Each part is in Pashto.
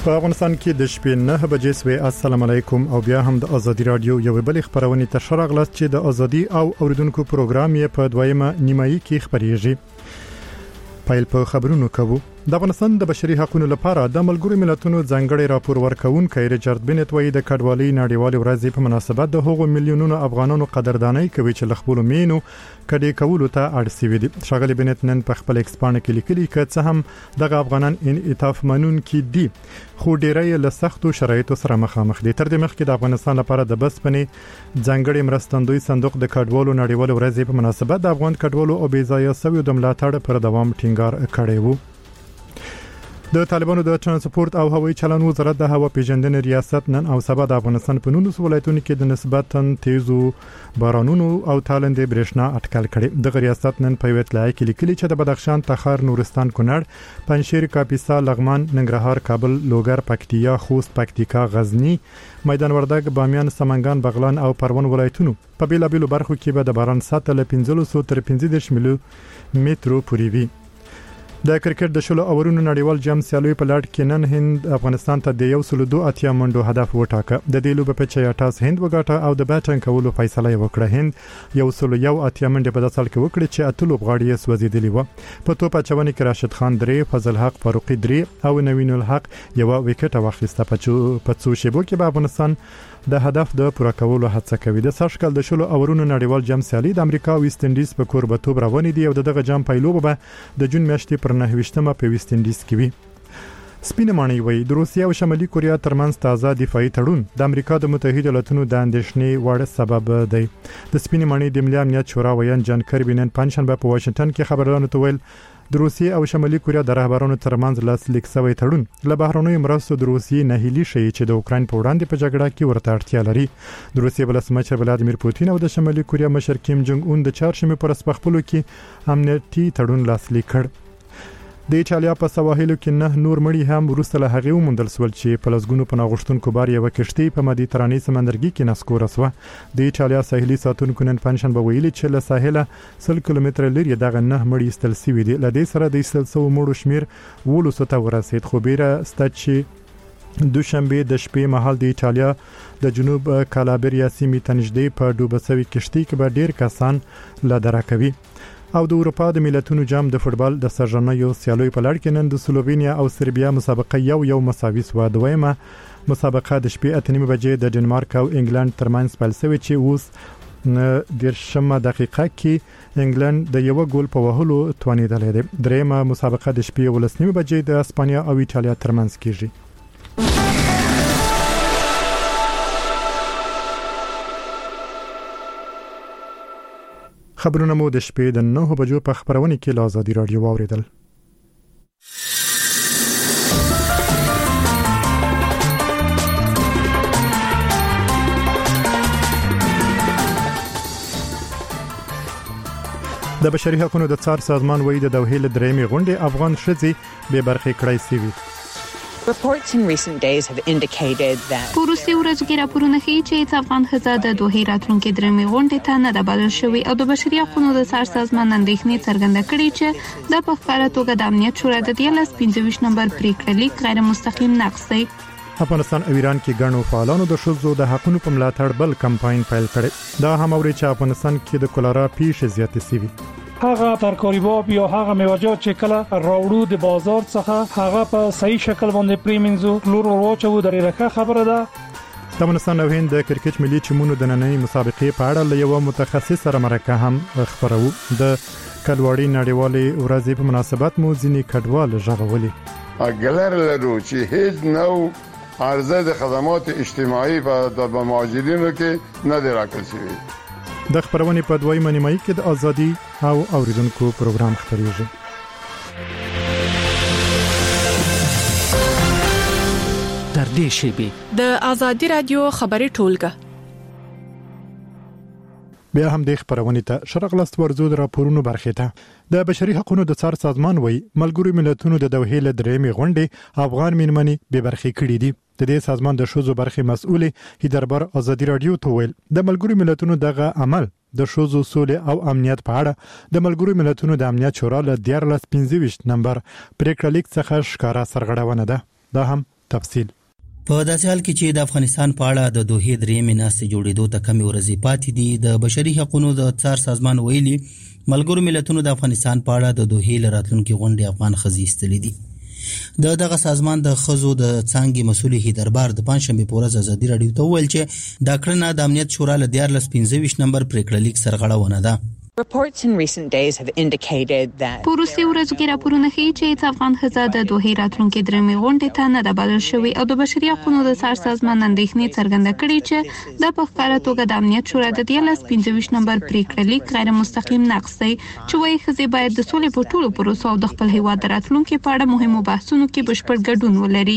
په افغانستان کې د شپې 9 بجې سوي. السلام علیکم او بیا هم د ازادي رادیو یو بل خبرونه تر شرغلس چې د ازادي او اوریدونکو پروګرام یې په دویمه نیمایي کې خبريږي. پایل په خبرونو کوو. د افغانستان د بشري حقوقو لپاره د ملګرو ملتونو ځانګړي راپور ورکونکي ریچارډ بنت وایي د کډوالۍ نړیوال ورځ په مناسبت د هغو میلیونونو افغانانو قدرداني کوي چې لخپل مینو کډي کولو ته اړ سوي دي. شاغلي بنت نن په خپل ایکسپانه کې لیکلي چې څه هم دغه افغانان انعطاف منون کې دي خو ډیرې له سختو شرایطو سره مخامخ دي. تر دې مخکې د افغانستان لپاره د بسپنې ځانګړي مرستندوی صندوق د کډوالو نړیوال ورځ په مناسبت د افغان کډوالو او بېځایه سوي د ملاتړ پر دوام ټینګار کړی وو. د طالبانو د ترانسپورت او هوایي چلن وزارت د هوا پیژندنې ریاست نن او سبا د افغانستان په 19 ولایتونو کې د نسبتاً تیزو بارانونو او تالندې برېښنا اټکل کړي. د ریاست نن په ویټلای کې لیکلي چې د بدخشان، تخار، نورستان، کونړ، پنجشیر، کاپیسا، لغمان، ننګرهار، کابل، لوګر، پکتیا، خوست، پکتیکا، غزنی، میدان وردګ، بامیان، سمنګان، بغلان او پروان ولایتونو په بیلابیلو برخو کې به د باران سطح له 1500 تر 15 ملي مترو پورې وي. د کرکټ د شلو اورونو نړیوال جام سیالي په لړ کې نن هند افغانستان ته د 102 منډو هدف وټاکه. د دې لوبې په 86 هند وګټه او د بیټینګ کولو فیصله وکړه. هند 101 منډه په داسل کې وکړه چې اتلو بغاړي سوځیدلی و. په توپ اچونې کې راشد خان 3، فضل حق فاروقي 3 او نوین الحق یو وکټ واخیسته. په څو شیبو کې به افغانستان د هدف د پوره کولو هڅه کوي. د سرشکل د شلو اورونو نړیوال جام سیالي د امریکا او ویسټ انډیز په کوربتوب روان دي او دغه جام پایلوبه به د جون میاشتې پر 9 په ویسټ انډیز کې وي. سپینه مانی وای د روسیا او شمالي کوریا ترمنځ تازه دفاعي تړون د امریکا د متحده ایالاتونو د اندېښنې وړ سبب دی. د سپینه مانی د ملي امنیت شورا ویان جان کربي نن پنځشنبه په واشنگټن کې خبرونه تویل د روسیې او شمالي کوریا د رهبرانو ترمنځ لاسلیک شوی تړون له بهرنوي مرستو د روسیې نه هلي شي چې د اوکرين په وړاندې په جګړه کې ورته اړتیا لري. د روسیې ولسمشر ولادیمیر پوتین او د شمالي کوریا مشر کیم جونګ اون د چهارشنبه پر سپخپلو کې امنیتي تړون لاسلیک کړ. د ایټالیا په سواحلو کې 9 نور مړي هم ورسته له هغه ومندل سول چې په لسګونو په ناغښتونکو بار یو کشتۍ په مدیترانې سمندرګي کې نسکور وسوه. د ایټالیا ساحلي ساتونکو نن پنځشنبه ویلي چې له ساحله 100 کیلومتره لري دغه 9 مړي استل سوي دي. له دې سره د استل سو مړو شمیر 200 ته ورسید. خو بیره ستچې دوشنبه د شپې مهال د ایټالیا د جنوب کالابریا سیمې تنجدې په ډوبسوي کشتۍ کې به ډیر کسان لا درکوي. او د اروپا د ملتونو جام د فوتبال د سرژنیو سیالي په لړ کې نن د سلووینیا او سربیا مسابقه یو مساوي سو. دویمه مسابقه د شپې 8:30 بجې د ډنمارک او انګلند ترمنځ پیل شوه چې اوس د 10 دقیقه کې انګلند د یو ګول په وهلو توانیدل دي. دریمه مسابقه د شپې 11:30 بجې د اسپانیا او ایټالیا ترمنځ کیږي. خبرونه مو د شپې د 9 بجو په خبرونه کې له ازادي رادیو واوریدل. د بشري حقوقو د څار سازمان وایي د دوحې له درېمې غونډې افغان ښځې به برخې کړای سي. Reports in recent days have indicated that پروسې ورځګي راپورونه ښیي چې افغان ښځه د دوحې راتلونکي درېمې غونډې ته نه ده بلل شوې او د بشري حقوقو د څار سازمان اندېښنې څرګنده کړې چې د په ښکاره توګه د امنیت شورا د 15 نمبر پریکړه لیک غیر مستقیم نقض دی. افغانستان او ایران کې ګڼو فعالانو د ښځو د حقوقو په ملاتړ بل کمپاین پیل کړی. دا هم اوري چې افغانستان کې د کولرا پیښې زیاتې شوي. هغه ترکاریباب یا هغه میوه‌جات چې کله راوړو د بازار څخه هغه په صحیح شکل باندې پریمنځو کلور ورواچو د ریخه خبره ده. د افغانستان او هند د کرکټ ملي ټیمونو د نننۍ مسابقې په اړه له یو متخصص سره مرکه هم خبرو. د کډوالۍ نړیوالې ورځې په مناسبت مو ځینې کډوال ژغولي. اګلر لرو چې هیڅ نو عرضه د خدمات اجتماعي په مهاجرینو کې نه دی راکړل شوی. د خبرونه په دویمه نیمایي کې د ازادي او اوریدونکو پروګرام خبريږي. در دې شیبه د ازادي رادیو خبري ټولګه بیا هم د خبرونه ته شرغلست ورزو د راپورونو برخه ته د بشري حقوقو د څار سازمان وایي ملګرو ملتونو د دوحې له درېمې غونډې افغان مېرمنې به برخه کړې دي. د دې سازمان د شوزو برخه مسؤل هیدربر ازادي رادیو ته ویل د ملګرو ملتونو دغه عمل د شوزو سولې او امنیت په اړه د ملګرو ملتونو د امنیت شورا له 15 نمبر پریکړه لیک څخه ښکارا سرغړونه ده. دا هم تفصيل. په داسې حال کې چې د افغانستان په اړه د دوحې درېیمې ناستې جوړېدو ته کمې ورځې پاتې دي، د بشري حقوقو د څار سازمان ویلي ملګرو ملتونو د افغانستان په اړه د دوحې له راتلونکي غونډې افغان ښځې ایستلې دي. دغه سازمان د ښځو د څانګې مسؤل هیدربار د پنځشنبې په ورځ ازادي راډیو ته وویل چې دا کړنه د امنیت شورا له 1425 نمبر پریکړه لیک سرغړونه ده. Reports in recent days have indicated that په وروستي ورځو کې راپورونه ښیي چې افغان ښځه د دوحې راتلونکي درېیمې غونډې ته نه ده بلل شوې او د بشري حقوقو د څار سازمان اندېښنې څرګنده کړې چې د په ښکاره توګه د امنیت شورا د 1425 نمبر پریکړه لیک غیر مستقیم نقض دی چې وايي ښځې باید د سولې په ټولو پروسو او د خپل هیواد د راتلونکي په اړه مهمو بحثونو کې بشپړ ګډون ولري.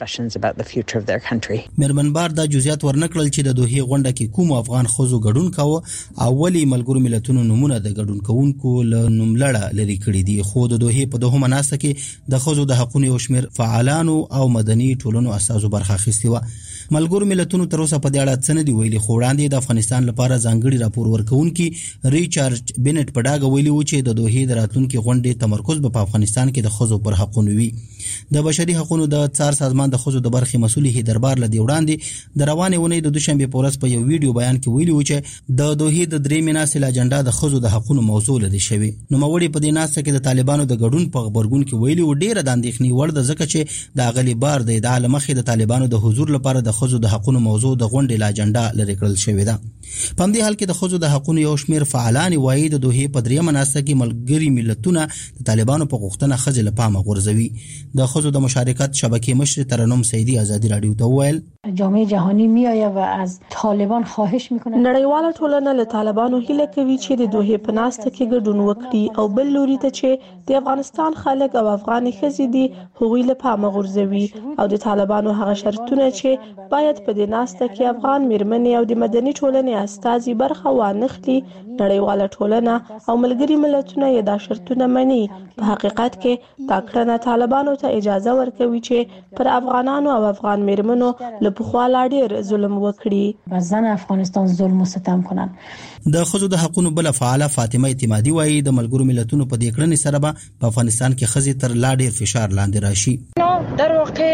مېرمن بار دا جزئیات ورنکړل چې د دوحې غونډه کې کوم افغان ښځو ګډون کاوه او ولې ملګرو ملتونو نومونه د ګډون کوونکو له نوملړه لري کړی دي. خو د دوحې په دغه مناسبت کې د ښځو د حقوقو یو شمېر فعالانو او مدني ټولنو اساسو برخه اخیستې وه. ملګرو ملتونو تر اوسه په دې اړه څه نه دی ویلي، خو وړاندې د افغانستان لپاره ځانګړي راپور ورکوونکي ریچارډ بینټ په ډاګه ویلي و چې د دوحې د راتلونکي غونډې تمرکز په افغانستان کې د ښځو پر حقوقو وي. د بشري حقوقو د څار سازمان د ښځو د برخې مسؤل هیدربار لدی وړاندې د روانې ونې د دوشنبه په ورځ په یو ویډیو بیان کې ویلي و چې د دوحې د درېیمې ناستې اجنډا د ښځو د حقوقو موضوع لدی شوی. نو موري په دې ناسته کې د طالبانو د ګډون په خبرګون کې ویلي و ډیره د اندېښنې وړ ده ځکه چې د اغلی بار د ادعا مخې د طالبانو د حضور لپاره د ښځو د حقوقو موضوع د غونډې لا اجنډا لري کړل شوې ده. په همدې حال کې د ښځو د حقوقو یو شمېر فعالان وایي د دوحې په درېیمه ناسته کې ملګري ملتونه د طالبانو په غوښتنه ښځې له پامه غورځوي. د ښځو د مشارکت شبکې مشر ترنم سیدی ازادي راډیو ته وویل جامعه جهانی میآید و از طالبان خواهش میکنه نړیواله ټولنه له طالبانو هیله کوي چې د دوحې په ناسته کې ګډون وکړي او بل لوري ته چې د افغانستان خلک او افغان ښځې دي هغوی له پامه غورځوي او د طالبانو هغه شرطونه چې باید په دې ناسته کې افغان میرمنې او د مدني ټولنې استازي برخه وانخلي نړیواله ټولنه او ملګري ملتونه یې دا شرطونه مني. په حقیقت کې دا کړنه طالبانو ته اجازه ورکوي چې پر افغانانو او افغان میرمنو له پخوا لا ډیر ظلم وکړي، بزن افغانستان ظلم و ستم کنن. د ښځو د حقوقو بل فعاله فاطمه اعتمادي وایي د ملګرو ملتونو په دې کړنې سره به په افغانستان کې ښځې تر لا ډیر فشار لاندې راشي. در واقع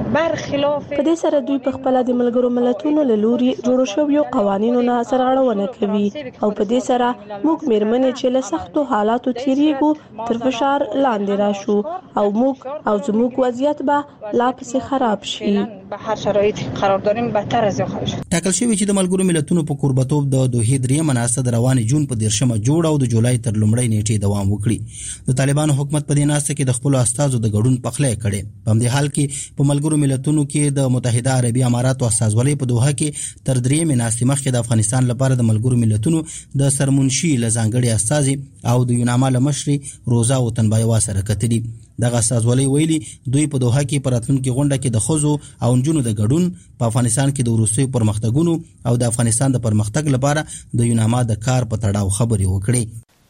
برخلاف په دې سره دوی په خپل د ملګرو ملتونو له لوري جوړ شویو قوانینو نه سرغړونه کوي او په دې سره موږ میرمنې چې له سختو حالاتو تیریږو تر فشار لاندې راشو او موږ او زموږ وضعیت به لا پسې خراب شي. به هر شرایط قرار داریم بدتر از خواهد شد. ټاکل شوی چې د ملګرو ملتونو په کوربتوب د دوحې درېیمه ناسته د روانې جون په 13مه جوړه او د جولای تر لومړۍ نیټې دوام وکړي. د طالبانو حکومت په دې ناسته کې د خپل استازو د ګډون پخلی کړي. په همدې حال کې په ملګرو ملتونو کې د متحده عربي اماراتو استازولۍ په دوحه کې تر درېیمې ناستې مخکې د افغانستان لپاره د ملګرو ملتونو د سرمنشي له ځانګړي استازي او د یوناما له مشرې روزا وطنبایوا سره کتلي. دغه استازولۍ ویلي دوی په دوحه کې پر راتلونکي غونډه کې د ښځو او نجونو د ګډون په افغانستان کې د وروستیو پرمختګونو او د افغانستان د پرمختګ لپاره د یوناما د کار په تړاو خبرې وکړي.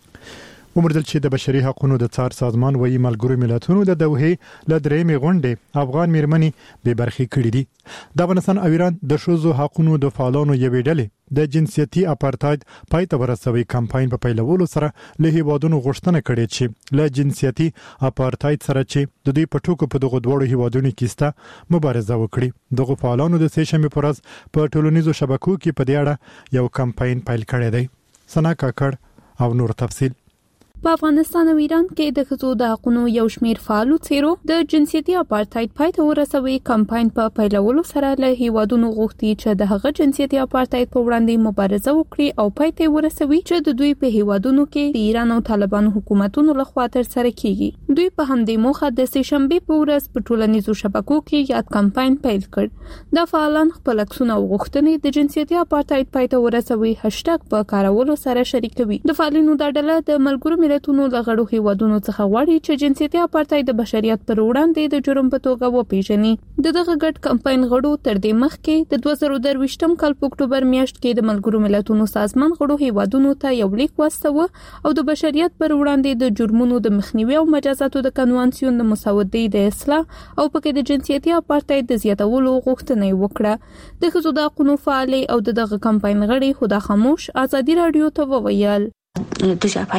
ومردل چې د بشري حقوقو د څار سازمان وایي ملګرو ملتونو د دوحې له درېیمې غونډې افغان میرمنې بې برخې کړې دي. د افغانستان او ایران د ښځو حقوقو د فعالانو یوې ډلې د جنسیتي اپارټاید پای ته ورسوي کمپاین په پیلولو سره له هیوادونو غوښتنه کړې چې له جنسیتي اپارټاید سره چې د دوی په ټوکو په دغه دوړو هیوادونو کې ستا مبارزه وکړي. دغه فعالانو د سه شنبه پر ورځ په ټولنیزو شبکو کې په دې اړه یو کمپاین پیل کړی دی. سنا کاکړ او نور تفصیل. په افغانستان او ایران کې د ښځو د حقوقو یو شمېر فعالو څیرو د جنسیتي اپارټاید پای ته ورسوي کمپاین په پیلولو سره له هیوادونو غوښتي چې د هغه جنسیتي اپارټاید په وړاندې مبارزه وکړي او پای ته ورسوي چې د دوی په هیوادونو کې د ایران او طالبانو حکومتونو لخوا تر سره کیږي. دوی په همدې موخه د سه شنبه په ورځ په ټولنیزو شبکو کې یاد کمپاین پیل کړ. د فعالان خپل عکسونه او غوښتنې د جنسیتي اپارټاید پای ته ورسوي هاشټګ په کارولو سره شریکوي. د فعالینو د ډله د ملګرو ملتونو د غړو هیوادونو څخه غواړي چې جنسیتي اپارټاید د بشریت پر وړاندې د جرم په توګه وپیژني. دغه ګډ کمپاین غړو تر دې مخکې د 2023م کال په اکتوبر میاشت کې د ملګرو ملتونو سازمان غړو هیوادونو ته یو لیک واستاوه او د بشریت پر وړاندې د جرمونو د مخنیوي او مجازاتو د کنوانسیون د مسودې د اصلاح او پکې د جنسیتي اپارټاید د زیاتولو غوښتنه وکړه. د ښځو د حقوقو فعالې او دغه کمپاین غړي خدا خاموش ازادي راډیو ته وویل دوه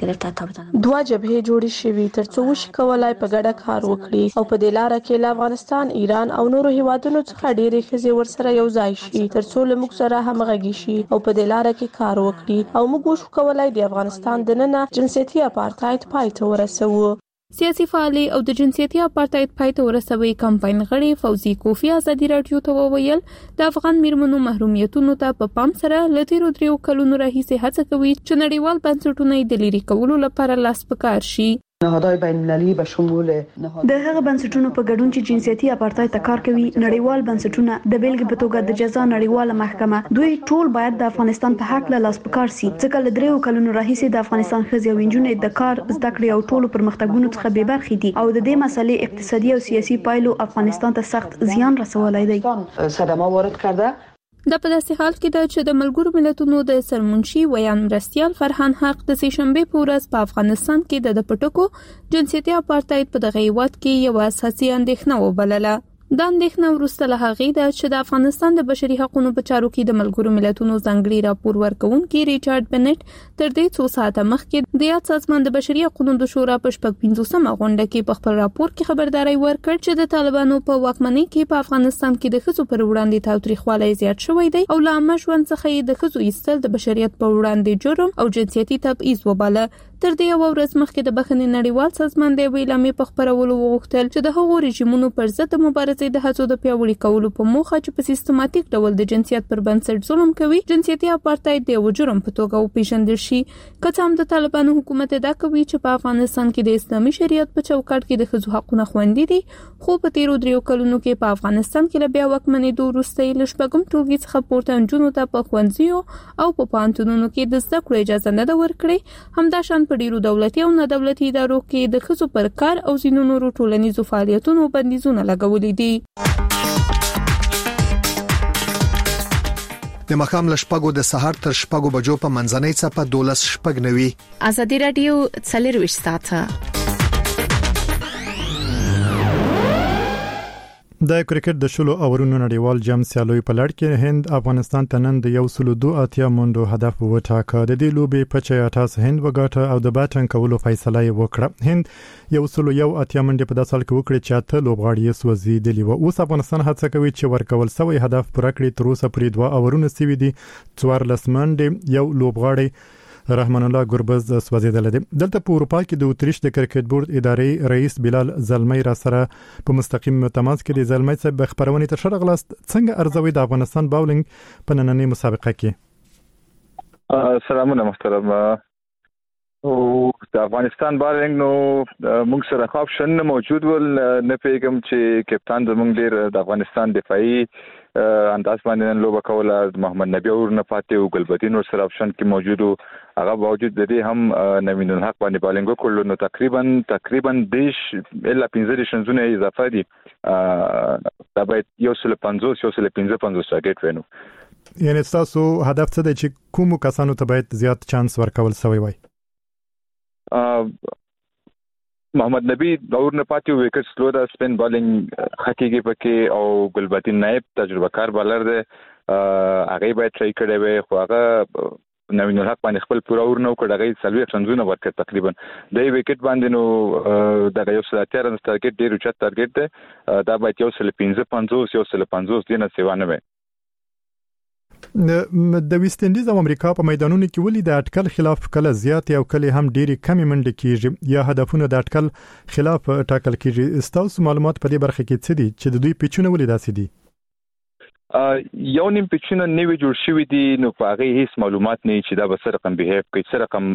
جبهې جوړې شوې ترڅو وشي کولای په ګډه کار وکړي او په دې لاره کې له افغانستان، ایران او نورو هیوادونو څخه ډېرې ښځې ورسره یو ځای شي ترڅو له موږ سره همغږي شي او په دې لاره کې کار وکړي او موږ وشو کولای د افغانستان دننه جنسیتي اپارټایډ پای ته ورسوو. سیاسي فعالي او د جنسیتي اپارټایډ پای ته ورسوي کمپاین غړي فوزي کوفی ازادي رادیو ته وویل د افغان میرمنو محرومیتونو ته په پام سره ل تیرو 3 کلونو راهیسې هڅه کوي چې نړیوال بنسټونه د لری کولو لپاره لاس پکار شي. نهادهای بین المللي به شمول د هغه بنسټونو په ګډون چې جنسیتي اپارټایډ ته کار کوي، نړیوال بنسټونه د بیلګې په توګه د جزا نړیواله محکمه، دوی ټول باید د افغانستان په حق له لاس پکار سي ځکه له 3 کلونو راهیسې د افغانستان ښځې او نجونې د کار، زده کړې او ټولو پرمختګونو څخه بې برخې دي او د دې مسلې اقتصادي او سیاسي پایلو افغانستان ته سخت زیان رسولی دی. صدمه وارد کرده. د په داسې حال کې ده چې د ملګرو ملتونو د سرمنشي ویان مرستیال فرحان حق د سهشنبه په ورځ په افغانستان کې د پټکو جنسیتي اپارټایډ په دغه هیواد کې یو اساسي اندېښنه وبلله. دا اندېښنه وروسته له هغې ده چې د افغانستان د بشري حقوقو په چارو کې د ملګرو ملتونو ځانګړي راپور ورکوونکي ریچارډ بنټ تر دې 2 ساعته مخکې د یاد سازمان د بشري حقوقو د شورا په 15مه غونډه کې په خپل راپور کې خبرداري ورکړ چې د طالبانو په واکمنۍ کې په افغانستان کې د ښځو پر وړاندې تاوتریخوالی زیات شوی دی او له عامه ژوند څخه یې د ښځو ایستل د بشریت په وړاندې جرم او جنسیتي تبعیض وباله. تر دې یو ورځ مخکې د بخښنې نړیوال سازمان د اعلامیې په خبرولو وغوښتل چې د هغو رژیمونو پر ضد مبارزې د هڅو د پیاوړي کولو په موخه چې په سیستماتیک ډول د جنسیت پر بنسټ ظلم کوي، جنسیتي اپارټایډ د یو جرم په توګه وپیژندل شي. که څه هم د طالبانو حکومت ادعا کوي چې په افغانستان کې د اسلامي شریعت په چوکاټ کې د ښځو حقونه خوندي دي، خو په تیرو 3 کلونو کې په افغانستان کې له بیا واکمنېدو وروسته یې له شپږم ټولګي څخه پورته نجونو ته په ښوونځیو او په پوهنتونونو کې د زده کړو اجازه نه ده ورکړې. همداشان په ډیرو دولتي او نه دولتي ادارو کې د ښځو پر کار او ځینو نورو ټولنیزو فعالیتونو بندیزونه لګولي دي. د مخام لشپګو د سحر تر شپګو بجو په منځنۍ صفه 12:90 ازادي رادیو 24 ساعته. د کرکټ د شلو اورونو نړیوال جام سیالوي په لړ کې هند افغانستان ته نن د 102 منډو هدف وټاکه. د دې لوبې په 68 هند وګاټه او د بیټنګ کولو فیصله وکړه. هند 101 منډې په داسال کې وکړي چې اته لوبغاړي یې سوځیدلی و. اوس افغانستان هڅه کوي چې ورکول سوی هدف پوره کړي. تر اوسه پرې 2 اورونه سوي دي. 14 منډې یو لوبغاړي رحمان الله ګربز سوځیدل دي. دلته په اروپا کې د اتریش د کرکټ بورډ ادارې رئیس بلال زلمی را سره په مستقیم تماس کې د زلمی صاحب خبرونه تر شرغ لاست څنګه ارزوي د افغانستان باولینګ په نننۍ مسابقه کې. سلامونه محترم. او د افغانستان باولینګ نو موږ سره آپشن موجود ول، نه پیګم چې کپتان زموږ ډیر د افغانستان دفاعي انداز باندې لوبه کوله. محمد نبی اور نه پاتې او ګلبدین ور سره آپشن کې موجود او هغه باوجود د دې هم نوین الحق باندې بالینګ کول نو تقریبا دیش الا 15 شنزونه اضافه دي. دا باید 150 ټارګټ وینو. یعنی تاسو هدف څه دی چې کوم کسانو ته باید زیات چانس ورکول سوی وای؟ محمد نبی اور نه پاتې وکټ سلو دا سپین بالینګ خکېږي پکې او ګلبدین نائب تجربه کار بالر دی. هغه باید ټرای کړی وي خو هغه نوین الحق باندې خپل پوره اور نه کړ. هغه سلوي څنځونه ورکړ تقریبا د وکټ باندې نو د یو سل اتیا رن ټارګټ ډیر اوچت ټارګټ دی. دا باید 155 دینه سیوانه وي. د ویسټ انډیز او امریکا په میدانونو کې ولې د اټکل خلاف کله زیات او کله هم ډېری کمی منډه کیږي یا هدفونه د اټکل خلاف ټاکل کیږي؟ تاسو معلومات په دې برخه کې څه دي چې د دوی پیچونه ولې داسې دي؟ یو نیم پیچونه نیوی جوړ شوی دي نو په هغه هیڅ معلومات نه چې دا به سره رقم بیهیو کوي، سره رقم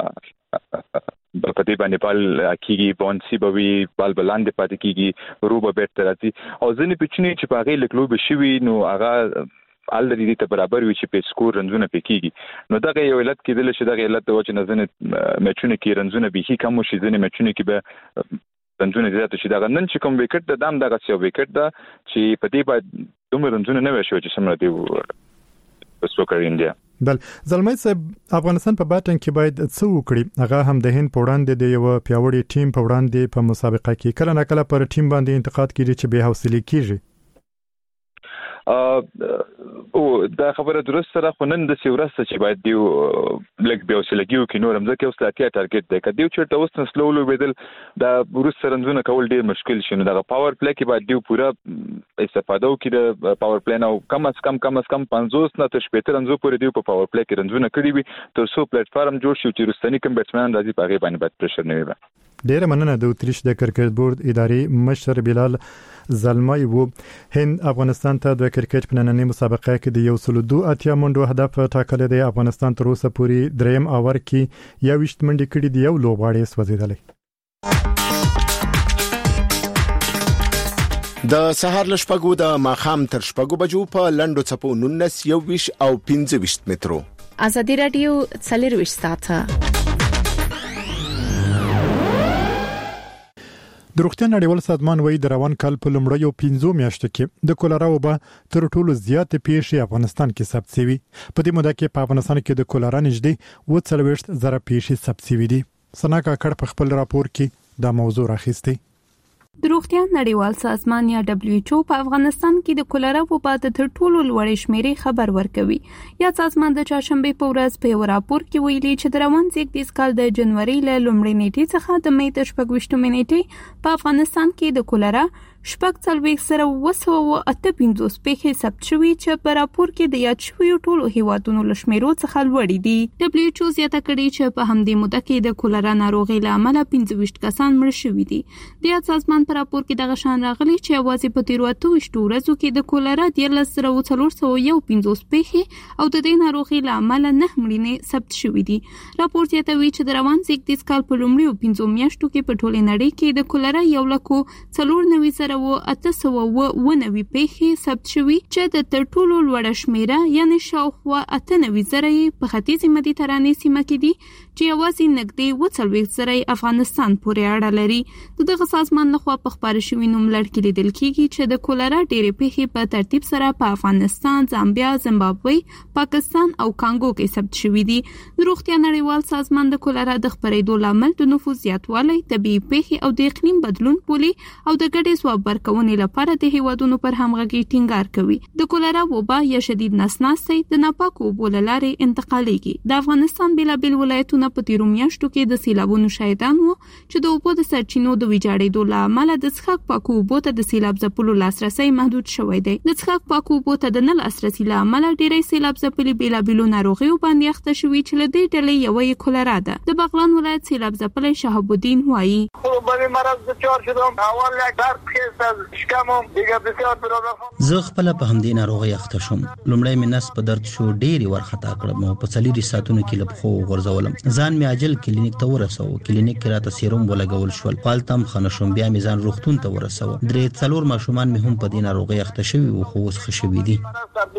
په دې باندې بال کیږي، بونسي به وي، بال بلاندې پاتې کیږي، روبه بیرته راځي او ځینې پیچونه چې په هغه لکلوب شوی نو هغه الری دې ته برابر وي چې په سکور رنزونه پکېږي. نو دغه یو علت کېدل چې دغه علت د وجه نه ځنه میچونه کې رنزونه به کم شي، ځنه میچونه کې به رنزونه زیات شي. دغه نن چې کوم وکټ د دام دغه څو وکټ دا چې په دې باندې دومره رنزونه نه وشو چې سمره دی وسوکر انډیا. بل زلمی صاحب افغانستان په بیټنګ کې باید څه وکړي؟ هغه هم د هند په وړاندې د یو پیاوړي ټیم په وړاندې په مسابقه کې کله نه کله پر ټیم باندې انتقاد کیږي چې به حوصله کیږي. او دا خبره درست سره خنن د سیورسته چې باید دیو لګ بیا وسلګیو کې نورم ځکه اوس لاتیا ټارګټ دی کدیو چې تاسو نسلولو بدل دا ورس سرنځونه کول ډیر مشکل شونه دا پاور پلی کې باید دیو پورا استفاده وکړي د پاور پلی نو کم از کم 50 نه تر 70 رنځو پورې دیو په پاور پلی کې رنځونه کړی وي تر څو پلیټ فارم جوړ شي چې رستنی کم بیټسمن راځي په غیبه باندې باید پرشر نه وي. ډیر مننه د اتریش د کرکټ بورډ اداري مشر بلال زلمای وو. هند افغانستان ته د کرکټ په نننۍ مسابقه کې د 102 منډو هدف ټاکل دی. افغانستان تر اوسه پورې دریم اور کې 21 منډې کړې دي، یو لوبغاړی سوځیدلی. د سهار لشپګو د ماخام تر شپګو بجو په لندو چپو 19 21 او 25 مترو. ازادي رادیو 24 ساعته. د روغتیا نړیوال سازمان وایي د روان کال په لومړیو 15 میاشتو کې د کولرا وبا تر ټولو زیات پیښې افغانستان کې ثبت شوي. په دې موده کې په افغانستان کې د کولرا نږدې 40,000 پیښې ثبت شوي دي. سناکا کړ په خپل راپور کې دا موضوع راخیسته. د روغتیا نړیوال سازمان یا WHO په افغانستان کې د کولرا وبا د تر ټولو لوړې شمیرې خبر ورکوي. یا سازمان د چهارشنبه په ورځ په یو راپور کې ویلي چې د روان زیږدیز کال د جنوري له لومړۍ نیټې څخه د مې د 28 نیټې په افغانستان کې د کولرا 4,258 پیښې ثبت شوې چې په راپور کې د یاد شویو ټولو هیوادونو له شمیرو څخه لوړې دي. WHO زیاته کړې چې په همدې موده کې د کولرا ناروغۍ له امله 25 کسان مړ شوي دي. د سازمان په راپور کې دغه شان راغلي چې اوازې په 28 ورځو کې د کولرا 13,415 پیښې او د دې ناروغۍ له امله 9 مړینې ثبت شوې دي. راپور زیاتوي چې د روان زیږدیز کال په لومړیو 15 میاشتو کې په ټوله نړۍ کې د کولرا 1,94,890 پیښې ثبت شوي چې د تر ټولو لوړه شمیره یعنی شاوخوا 98,000 په ختیځ مدیترانې سیمه کې دي چې یوازې نږدې 40,000 افغانستان پورې اړه لري. دغه سازمان لخوا په خبرو شوي نوملړ کې لیدل کېږي چې د کولرا ډېرې پیښې په ترتیب سره په افغانستان، زامبیا، زیمبابوې، پاکستان او کانګو کې ثبت شوي دي. د روغتیا نړیوال سازمان د کولرا د خپرېدو لامل د نفوس زیاتوالی، طبيعي پیښې او د اقلیم بدلون بولي او د ګډې ځواب ورکونې لپاره د هیوادونو پر همغږي ټینګار کوي. د کولرا وبا یا شدید نسناستي د ناپاکو اوبو له لارې انتقالېږي. د افغانستان بیلابیل ولایتونه په تیرو میاشتو کې د سیلابونو شاهدان وو چې د اوبو د سرچینو د ویجاړېدو له امله د څښاک پاکو اوبو ته د سیلاب ځپلو لاسرسي محدود شوی دی. د څښاک پاکو اوبو ته د نه لاسرسي له امله ډېری سیلاب ځپلي بیلابیلو ناروغیو باندې اخته شوي چې له دې ډلې یوه یې کولرا ده. د بغلان ولایت سیلاب ځپلی شهاب الدین وایي زه خپل په همدې ناروغي اخته شوم. لومړی مې نس په درد شو، ډېری ورخطا کړم او په 4 ساعتونو کې له پخو غورځولم. ځان مې عاجل کلینیک ته ورسو. کلینیک کې راته سیروم ولګول شول. پالتم خنه شوم، بیا مې ځان روغتون ته ورسو. 3-4 ماشومان مې هم په دې ناروغي اخته شوي او خو اوس ښه شوي دي.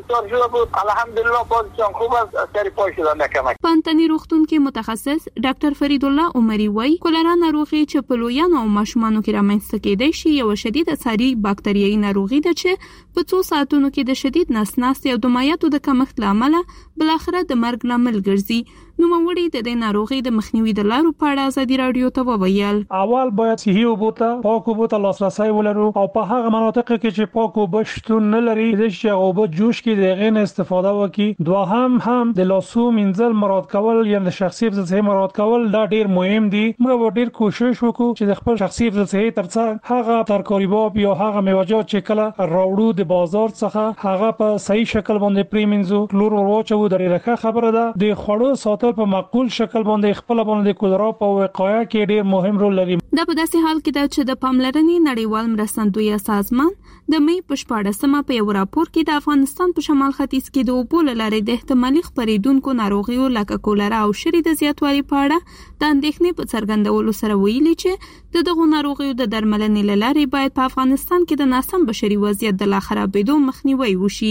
په انتنی روغتون کې متخصص ډاکټر فرید الله عمری وایي کولرا ناروغي چې په لویانو او ماشومانو کې رامنځته کېدای شي یو شدید ساري باکتریایي ناروغي ده چې په 2 ساعتونو کې د شدید نسناستي او د مایعاتو د کمښت لامل بل اخره د مرګ لامل ګرځي. نو موړي د دې ناروغي د مخنیوي د لارو په اړه ازادي رادیو ته وویل. اول باید صحي اوبو ته پاک اوبو ته لاسرسي ولرو او په هغه مناطق کې چې پاک اوبه شتون نه لري د چې اوبه جوش کې د غین استفاده وکړي. دوهم د لاسو منځل مراد کول یا د شخصي حفظ مراد کول دا ډیر مهم دي. موږ ډیر کوشش وکړو چې د خپل شخصي حفظ ترڅنګ هغه ترکاریباب یا هغه میوه‌جات چې کله راوړو د بازار څخه هغه په صحیح شکل باندې پریمنځو کلور ورواچو درې رخه خبره ده. د خوړو ساتل په معقول شکل باندې خپل باندې کولرا په وقایه کې ډیر مهم رول لري. دا په داسې حال کې ده چې د پاملرنې نړیوال مرستندویه سازمان د مې په 14مه په یو راپور کې د افغانستان په شمال ختیځ کې د اوبو لارې د احتمالي خپرېدونکو ناروغیو لکه کولرا او شری د زیاتوالي په اړه د اندېښنې په څرګندولو سره ویلي چې دغه ناروغیو د درملنې لارې باید په افغانستان کې د ناسم بشري وضعیت د لا خرابېدو مخنیوي وشي.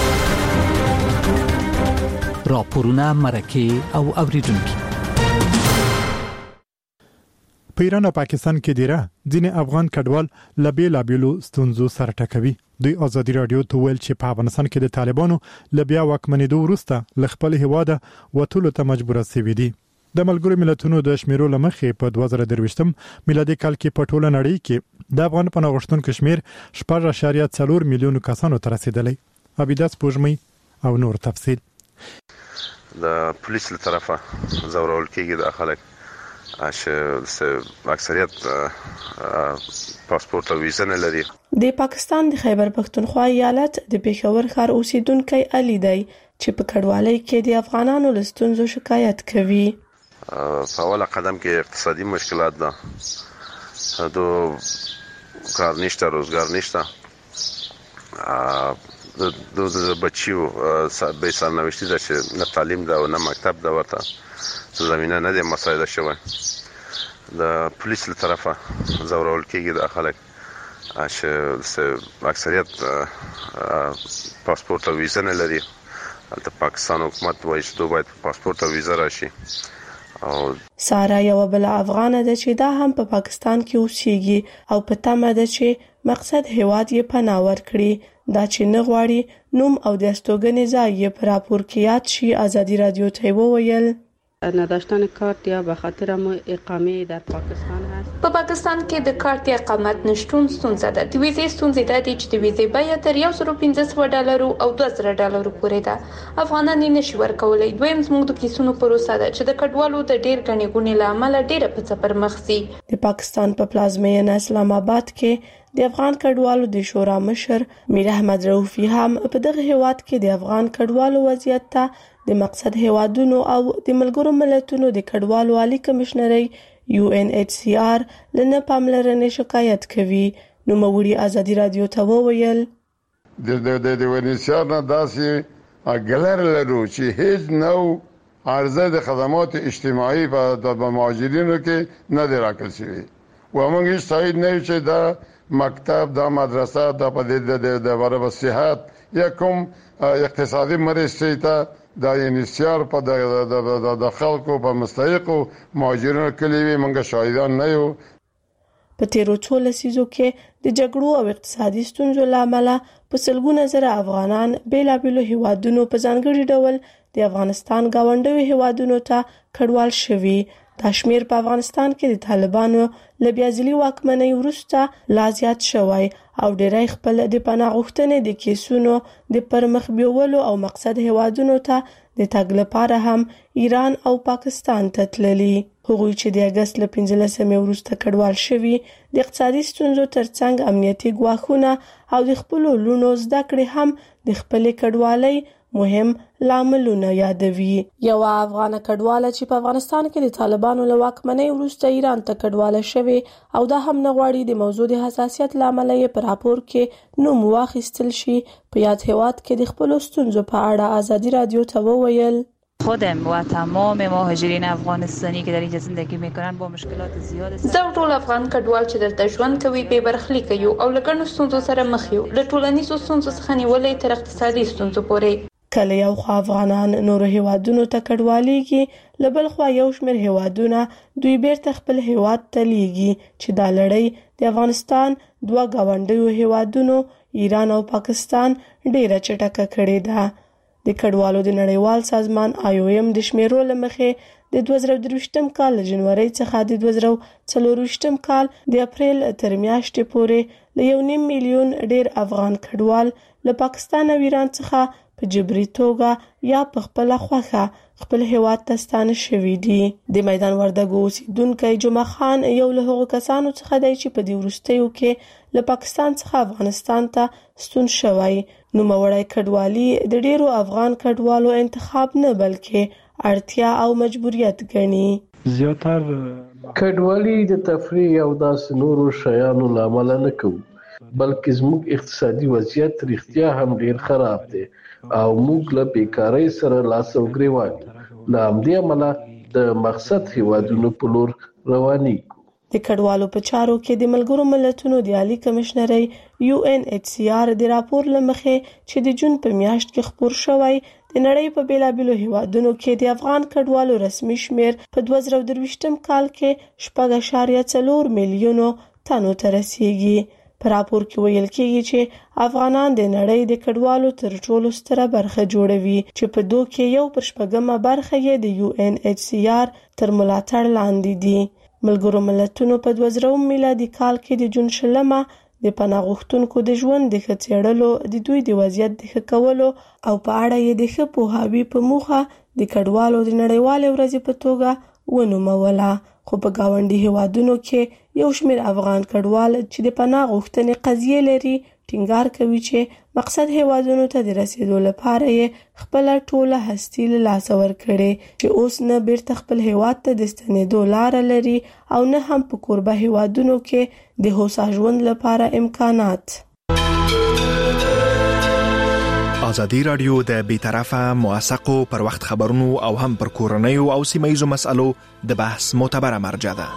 راپورونه مرکه او اوریدونکو په ایران او پاکستان کې دیره ځینې افغان کډوال لابیلو ستونزو سره ټکوي. دوی ازادي رادیو ته ویل چې په افغانستان کې د طالبانو لبیا واکمنېدو وروسته ل خپل هیواده وټولو ته مجبور شوي دي. د ملګرو ملتونو د شمیرو لمخې په 2023 میلادي کال کې په ټوله نړۍ کې د افغان پناه غوښتونکو شمیر 4.4 میلیون کسانو ته رسیدلی. عبیدات پوجمي او نور تفصيل. د پولیس له طرفه زورول کېږي د خلک چې اکثریت پاسپورت او ویزه نه لري. د پاکستان د خیبر پختونخوا ایالت د پېښور ښار اوسیدونکو علي دی چې په کډوالۍ کې د افغانانو له ستونزو شکایت کوي. په اوله قدم کې اقتصادي مشکلات ده، دو کار نشته، روزګار نشته، د بچیو به سرنوشتي ده چې نه تعلیم ده او نه مکتب ده، ورته زمینه نه ده مساعده شوی. د پولیس له طرفه زورول کېږي د خلک چې اکثریت پاسپورت او ویزه نه لري. د پاکستان حکومت وایي چې دوی باید پاسپورت او ویزه راشي. سارا یو بل افغانه ده چې دا هم په پاکستان کې اوسېږي او په تمه ده چې مقصد هیواد یې پناه ورکړي. دا چې نه غواړي نوم او د استوګنې ځای یې په راپور کې یاد شي. آزادي رادیو ته وویل نداشتن کارت یا به خاطر اقامه در پاکستان هست. په پاکستان کې د کارت یا اقامت نشټون ستونزه ده. د ویزې ستونزې ده چې د ویزې بیه تر $1,500 او $2,000 پورې ده. افغانان یې نشي ورکولای. دویم زموږ د کیسونو پروسه ده چې د کډوالو د ډېر غني غونې لامل ډېر په پر مخ سي. د پاکستان په پلازمینه اسلام آباد کې د افغان کډوالو د شورا مشر میر احمد رؤفي هم په دغه هیواد کې د افغان کډوالو وضعیت ته د مقصد هیوادونو او د ملګرو ملتونو د کډوالو عالی کمشنري UNHCR لنه پاملرنې شکایت کوي. نو موري آزادي رادیو ته وویل د UNHCR نه داسې اګلر لرو چې هیڅ نو عرضه د خدمات اجتماعي په مهاجرینو کې نه دی راکړل شوی. و موږ هیڅ تایید نه چې دا مکتب، دا مدرسه، دا په د برابر صحت یا کوم اقتصادي مرستې ته د UNHCR په د خلکو په مستحقو مهاجرینو کلیوي منګه شاهدان نه یو. په تیرو 2 لسیزو کې د جګړو او اقتصادي ستونزو لامل په سلګونه زره افغانان بیلابېلو هیوادونو په ځانګړي ډول د افغانستان گاونډیو هیوادونو ته کډوال شوي. دا شمیر په افغانستان کې د طالبانو له بیا ځلي واکمنۍ وروسته لا زیات شوی او ډېری خپل د پناه غوښتنې د کیسونو د پرمخ بیولو او مقصد هیوادونو ته د تګ لپاره هم ایران او پاکستان ته تللي. هغوی چې د اگست له 15 وروسته کډوال شوي د اقتصادي ستونزو ترڅنګ امنیتي ګواښونه او د خپلو لونو زده کړې هم د خپلې کډوالۍ مهم لاملونه یادوي. یو افغان کډواله چې په افغانستان کې د طالبانو له واکمنۍ وروسته ایران ته کډواله شوی او دا هم نه غواړي د موضوع د حساسیت لامل یې په راپور کې نوم واخیستل شي. په یاد هیواد کې د خپلو ستونزو په اړه آزادي رادیو ته وویل خودم و تمام مهاجرین افغانستانی که در اینجا زندگی میکنن با مشکلات زیاد زه ټول افغان کډوال چې دلته ژوند کوي به برخلیک یو او لګڼو ستونزو سره مخ یو، له ټولنیزو ستونزو څخه نیولې تر اقتصادي ستونزو پورې. کله یو خو افغانان نور هیوادونو ته کډوالیږي، له بل خوا یو شمېر هیوادونه دوی بیرته خپل هیواد ته لیږي چې دا لړۍ د افغانستان 2 گاونډیو هیوادونو ایران او پاکستان ډیره چټکه کړې ده. د کډوالو د نړیوال سازمان IOM د شمیرو له مخې د 2023 کال له جنوري څخه د 2024 کال د اپریل تر میاشتې پورې له 1.5 میلیون ډیر افغان کډوال له پاکستان او ایران څخه په جبري توګه یا په خپل خوخه خپل هیواد ته ستانه شوي دي. د میدان وردګو اوسیدونکی جمعه خان یو له هغو کسانو څخه دی چې په دې وروستیو کې له پاکستان څخه افغانستان ته ستون شوی. نوموړی کډوالي د ډیرو افغان کډوالو انتخاب نه بلکې اړتیا او مجبوریت ګڼي. زیاتر کډوالي د تفریح او داس نورو شیانو لامل نه کوي، بلکې زموږ اقتصادي وضعیت رښتیا هم ډیر خراب دی او موږ له بیکارۍ سره لاس او ګریوان له همدې امله د مقصد هیوادونو په لور روانېږو. د کډوالو په چارو کې د ملګرو ملتونو د عالی کمشنري UNHCR د راپور له مخې چې د جون په میاشت کې خپور شوی د نړۍ په بیلابېلو هیوادونو کې د افغان کډوالو رسمي شمیر په 2023 کال کې 4.4 میلیونو تنو ته رسیږي. په راپور کې ویل کېږي چې افغانان د نړۍ د کډوالو تر ټولو ستره برخه جوړوي چې په دوه کې 1/4 برخه یې د UNHCR تر ملاتړ لاندې دي. ملګرو ملتونو په 2000 میلادي کال کې د جون 20 د پناه غوښتونکو د ژوند د ښه څېړلو، د دوی د وضعیت د ښه کولو او په اړه یې د ښه پوهاوي په موخه د کډوالو د نړیوالې ورځې په توګه ونوموله. خو په ګاونډي هیوادونو کې یو شمېر افغان کډوال چې د پناه غوښتنې قضیې لري ټینګار کوي چې مقصد هیوادونو ته د رسیدو لپاره یې خپل ټوله هستی له لاسه ورکړي چې اوس نه بیرته خپل هیواد ته د ستنېدو لار لري او نه هم په کوربه هیوادونو کې د هوسا ژوند لپاره امکانات. ازادي رادیو د بیطرفه موثقو پر وخت خبرونو او هم پر کورنیو او سیمه‌ییزو مسالو د بحث معتبره مرجع ده.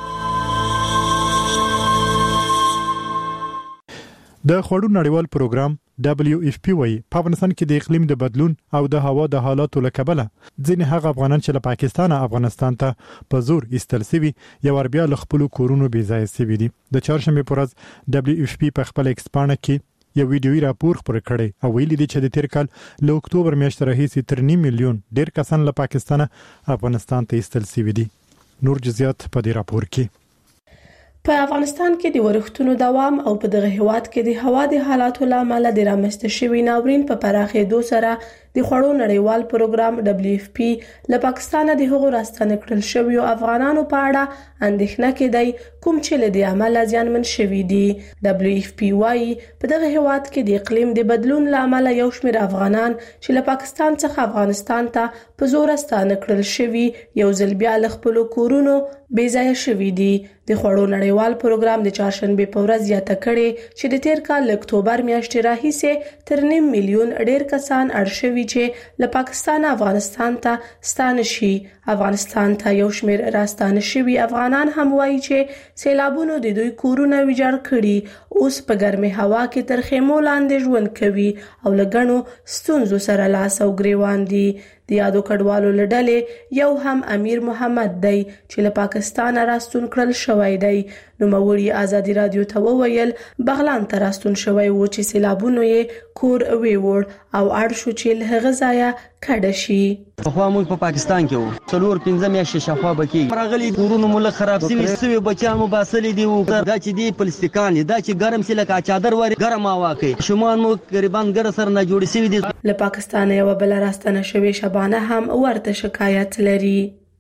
د خوړو نړیوال پروګرام WFP وايي په افغانستان کې د اقلیم د بدلون او د هوا د حالاتو له کبله ځینې هغه افغانان چې له پاکستان افغانستان ته په زور ایستل شوي یو بیا له خپل کورونو بې ځای شوي دي. د چهارشنبه پر ورځ WFP په خپل ایکسپانه کې یو ویډیویي راپور خپور کړی او ویلي دی چې د تیر کال له اکتوبر میاشتې راهیسې تر 9 میلیون ډیر کسان له پاکستان افغانستان ته ایستل شوي دي. نور جزئیات په دې راپور کې. په افغانستان کې د ورښتونو دوام او په دغه هیواد کې د هوا د حالاتو لامل د رامنځته شوي ناورین په پراخېدو سره د خوړو نړیوال پروګرام WFP له پاکستان د هغو راستنه کړل شوی افغانانو په اړه اندېښنه کېدای کوم چې له دې عمله زیانمن شوي دي. WFP وايي په دغه هیواد کې د اقلیم د بدلون لامل یو شمېر افغانان چې له پاکستان څخه افغانستان ته په زور راستنه کړل شوي یو ځل بیا له خپل کورونو بې ځای شوي دي. د خوړو نړیوال پروګرام د چهارشنبه په ورځ زیاته کړې چې د تیر کال اکتوبر میاشتې راهیسې تر 9 میلیون ډیر کسان اړ شوي چې له پاکستان افغانستان ته ستانه شي. افغانستان ته یو شمېر راستانه شوي افغانان هم وایي چې سیلابونو د دوی کورونه ویجاړ کړي، اوس په ګرمه هوا کې تر خیمو لاندې ژوند کوي او له ګڼو ستونزو سره لاس او ګریوان دي. د یادو کډوالو له ډلې یو هم امیر محمد دی چې له پاکستان راستون کړل شوی دی. نوموړي ازادي رادیو ته وویل بغلان ته راستون شوی و چې سیلابونو یې کور ویوړ او اړ شو چې له هغه ځایه کډه شي. خو موږ په پاکستان کې وو 4-5 میاشتې شفا بکی راغلي کورونو موږ خراب سوي بچیان مو باسلې دی و دا چې دی پلستیکان دا چې ګرم سي لکه چادر وری ګرم واکي شومان مو غریبان ګر سره نه جوړ سوي دي. له پاکستان یو بل راستنه شوی شبانه هم ورته شکایت لري.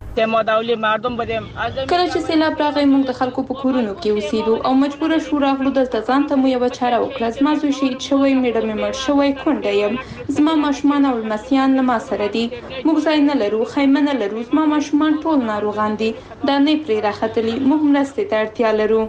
کله چې سیلاب راغی موږ د خلکو په کورونو کې اوسېدو او مجبور شو راغلو دلته ځان ته مو یو چاره وکړه. زما زوی شهید شوی، میړه مې مړ شوی، کونډه یم، زما ماشومان او لمسیان له ما سره دي، موږ ځای نه لرو، خیمه نه لرو، زما ماشومان ټول ناروغان دي، دا نه پرې راختلی، موږ مرستې ته اړتیا لرو.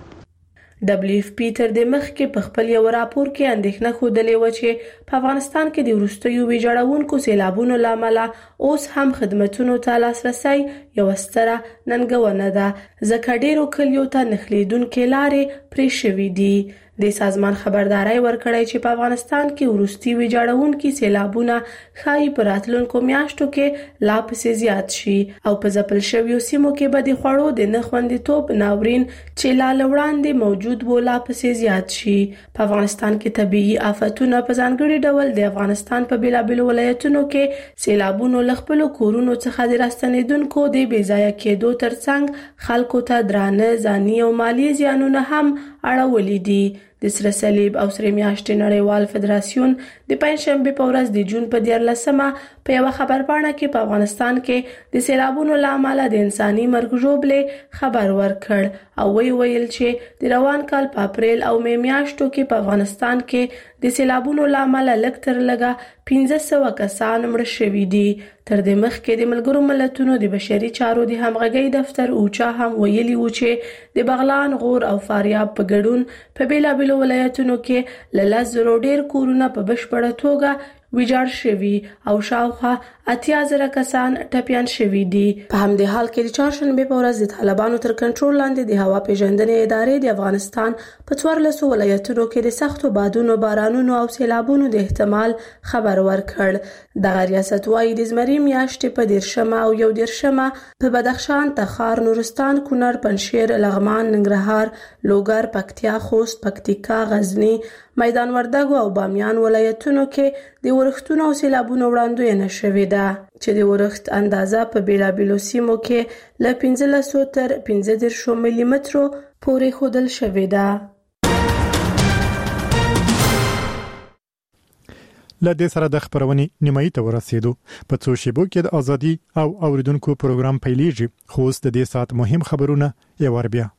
WFP تر دې مخکې په خپل یو راپور کې اندېښنه ښودلې و چې په افغانستان کې د وروستیو ویجاړونکو سیلابونو لامل اوس هم خدماتو ته لاسرسي یو ستره ننګونه ده، ځکه ډیرو کلیو ته نښلیدونکې لارې پرې شوې دي. د سازمان خبرداري ورکړی چې په افغانستان کې وروستي ویجاړونکي سیلابونه ښایي په راتلونکو میاشتو کې لا پسې زیات شي او په ځپل شویو سیمو کې به د خوړو د نه خوندیتوب ناورین چې لا وړاندې موجود و لا پسې زیات شي. په افغانستان کې طبيعي آفتونه په ځانګړي ډول د افغانستان په بیلابیلو ولایتونو کې سیلابونو له خپل کورونو څخه د راستنېدونکو د بې ځای کېدو ترڅنګ خلکو ته درانه ځاني او مالی زیانونه هم اړولې دي. د سره صلیب او سره میاشتې نړیوال فدراسیون د پنځشنبه په ورځ د جون په 14مه په یو خبرپاڼه کې په افغانستان کې د سیلابونو لامل د انساني مرګ ژوبلې خبر ورکړ او ویل چې د روان کال په اپریل او مې میاشتو کې په افغانستان کې د سیلابونو لامل لږ تر لږه 1500 کسان مړ شوي دي. تر دې مخکې د ملګرو ملتونو د بشري چارو د همغږۍ دفتر اوچا هم ویلي و چې د بغلان، غور او فاریاب په ګډون په بیلابیلو ولایتونو کې له 10,000 ډیر کورونه په بشپړه توګه ویجاړ شوي او شاوخوا 80,000 کسان ټپیان شوي دي. په همدې حال کې د چهارشنبه په ورځ د طالبانو تر کنټرول لاندې د هوا پیژندنې ادارې د افغانستان په 14 ولایتونو کې د سختو بادونو، بارانونو او سیلابونو د احتمال خبر ورکړ. دغه ریاست وايي د زمري میاشتې په 10 او 11 په بدخشان، تخار، نورستان، کونړ، پنجشیر، لغمان، ننګرهار، لوګر، پکتیا، خوست، پکتیکا، غزنی، میدان وردګو او بامیان ولایتونو کې د ورښتونو او سیلابونو وړاندوینه شوې ده چې د ورښت اندازه په بیلابیلو سیمو کې له 15 تر 15 ملي مترو پورې ښودل شوې ده. لدې سره د خبرونې نیمایي ته ورسېدو. په څو شیبو کې د ازادي او اوریدونکو پروګرام پیلېږي. خو اوس د دې سات مهم خبرونه یو ور بیا.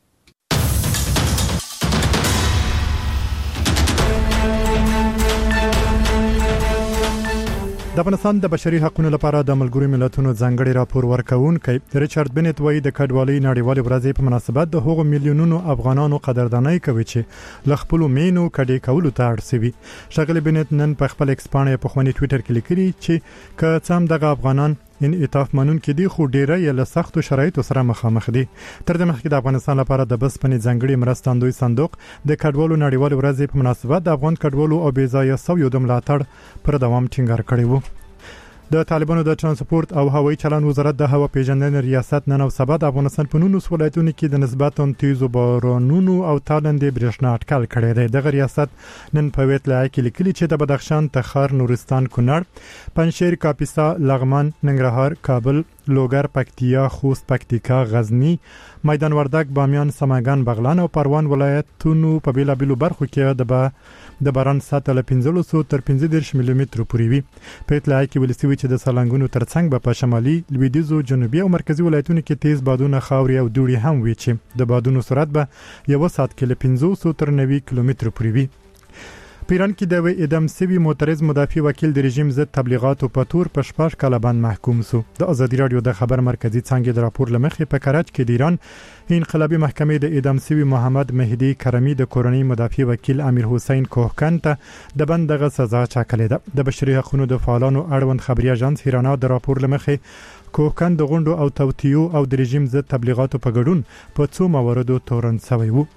د افغانستان د بشري حقوقو لپاره د ملګرو ملتونو ځانګړي راپور ورکونکي ریچارډ بنت وایي د کډوالۍ نړیوالې ورځې په مناسبت د هغو میلیونونو افغانانو قدرداني کوي چې ل خپل مینو کډې کولو ته اړ شوي. ښاغلي بنت نن په خپل ایکس باندې په خواني ټوئیټر کې لیکلي چې که څم دغه افغانان انعطاف منونکي دي خو ډیره یې له سختو شرایطو سره مخامخ دي. تر دې مخکې د افغانستان لپاره د بسپنې ځانګړي مرستندوی صندوق د کډوالو نړیوالې ورځې په مناسبت د افغان کډوالو او بې ځایه شویو د ملاتړ پر دوام ټینګار کړی وو. د طالبانو د ترانسپورت او هوایي چلند وزارت د هوا پیژندنې ریاست نن او سبا د افغانستان په 19 ولایتونو کې د نسبتاً تیزو بارانونو او تالندې برېښنا اټکل کړی دی. دغه ریاست نن په ویټلای کې لیکلي چې د بدخشان، تخار، نورستان، کونړ، پنجشیر، کاپیسا، لغمان، ننګرهار، کابل، لوګر، پکتیا، خوست، پکتیکا، غزنی، میدان وردګ، بامیان، سمنګان، بغلان او پروان ولایتونو په بیلابیلو برخو کې د باران سطح له 1500 تر 15 ملي متر پورې وي. په اطلاع کې ویل شوی چې د سالنګونو ترڅنګ په شمالي، لویدیځو، جنوبي او مرکزي ولایتونو کې تیز بادونه، خاورې او دوړې هم وي چې د بادونو سرعت به یو ساعت کې له 500 تر 90 کیلومتر پورې وي. په ایران کې د اعدام شوی معترض مدافع وکیل د رژیم ضد تبلیغاتو په تور په 6 کاله باندې محکوم شو. د ازادي رادیو د خبر مرکزی څنګه د راپور لمخې په کراچ کې د ایران انقلابی محکمې د اعدام شوی محمد مهدی کرمی د کورنۍ مدافع وکیل امیر حسین کوهکن ته د بندغه سزا ټاکلې ده. د بشري حقوقو د فعالانو اړوند خبري اژانس هیرانا د راپور لمخې کوهکن د غونډو او توطیو او د رژیم ضد تبلیغاتو په ګډون په څو مواردو تورن شوی وو.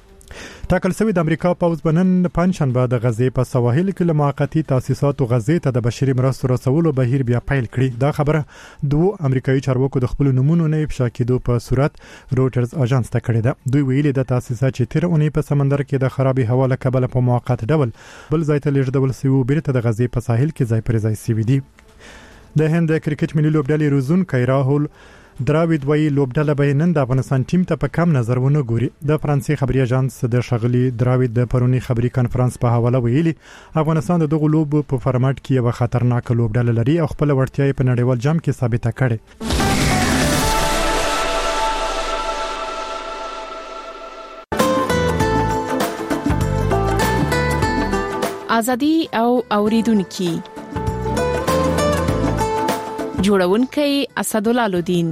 ټاکل شوی د امریکا پوز بنن پنځشنبه د غزې په سواحل کې له موقتی تاسیساتو غزې ته د بشري مرستو رسولو بهیر بیا پیل کړي. دا خبره دوه امریکایي چارواکو د خپل نمونه نه افشا کېدو په صورت روټرز اژانس ته کړی ده. دوی ویلي د تاسیسات چې تیر اونۍ په سمندر کې د خرابې هوا له کبله په موقت ډول بل ځای ته لیږدول شوي بیرته د غزې په ساحل کې ځای پر ځای شوي دي. د هند کرکټ ملي لوبډلې روزونکی راهول دراوید وایي لوبډله به نن د افغانستان ټیم ته په کم نظر ونه ګوري. د فرانسې خبري اژانس د شغلي دراوید د پرونی خبري کانفرنس په حواله ویلي افغانستان د دغه لوب په فارمټ کې یو خطرناک لوبډله لري او خپل وړتیا په نړیوال جام کې ثابته کړي. ازادي او اوریدونکو جوړونکي اسدالله لودین.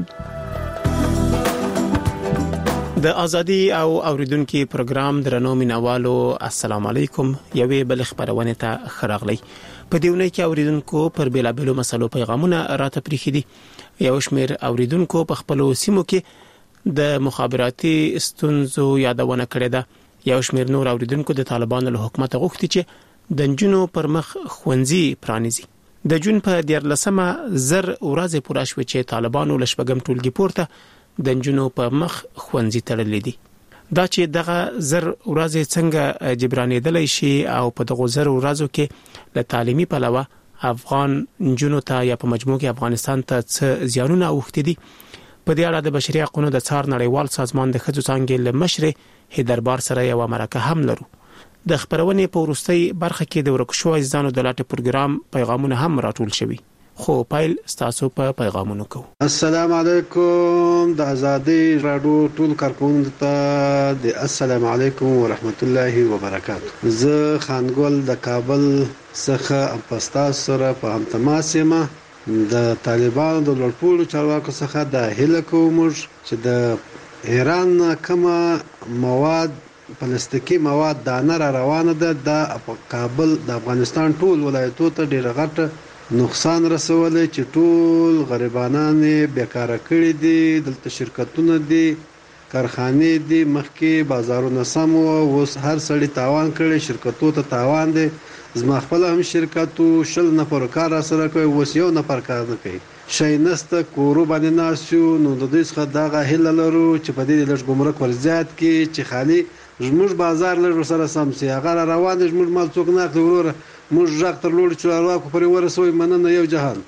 د ازادي او اوریدونکو پروګرام درنو مینوالو السلام علیکم. یوې بل خبرونه ته خراغلی. په دیونه کې اوریدونکو پر بیلابلو مسلو پیغامونه راته پریخي دي. یو شمېر اوریدونکو په خپل سیمو کې د مخابراتي ستونزو یادونه کړې ده. یو شمېر نور اوریدونکو د طالبانو له حکومت غوښتي چې د جنونو پر مخ خوندزي پرانیزي. د جون په 14مه زر ورځې پوره شوې چې طالبانو لشبګم ټولګي پورته د جنونو په مخ خوندزي تړلې دي. دا چې دغه زر ورځې څنګه جبرانېدلای شي او په دغه زر ورځو کې له تعلیمي پلوه افغان جنونو ته یا په مجموع کې افغانستان ته څه زیانونه اوښتي دي. په دې اړه د بشري حقوقو د څار نړیوال سازمان د ښځو څانګې له مشر هیدربار سره یو مرکه هم لرو. د خبرونې په وروستۍ برخه کې د ورکشو عزیزانو د لاټه پروګرام پیغامونه هم راټول شوي. خو پایل ستاسو په پیغامونو کو. السلام علیکم د ازادي رادیو ټول کارکونکو ته د السلام علیکم ورحمت الله وبرکاته. زه خانګل د کابل څخه پستا سره په هم تماس یم. د طالبانو د لړپولو چارواکو څخه د هله کوم چې د ایران کومه مواد پلاستیکي مواد دانه را روانه ده د کابل د افغانستان ټول ولایتونو ته ډیره غټه نقصان رسولې چې ټول غریبانان بیکاره کړي دي. دلته شرکتونه دي، کارخانې دي، مخکې بازارونه سم او اوس هر سړی تاوان کړي، شرکتونو ته تاوان دي. زما خپل هم شرکتو 20 نفر کار سره کوي، اوس یو نفر کار نه کوي. شي نسته کورو باندې ناسو. نو د دې څخه دغه هله لرو چې په دې لږ ګمرک ورزيات کې چې خالي زموږ بازار لږ سره سم سي. هغه روان دي زموږ مال څوک نه اخلي. وروره موږ ځاک تر لوړ چارواکو پرې ورسوي. مننه. یو جهان.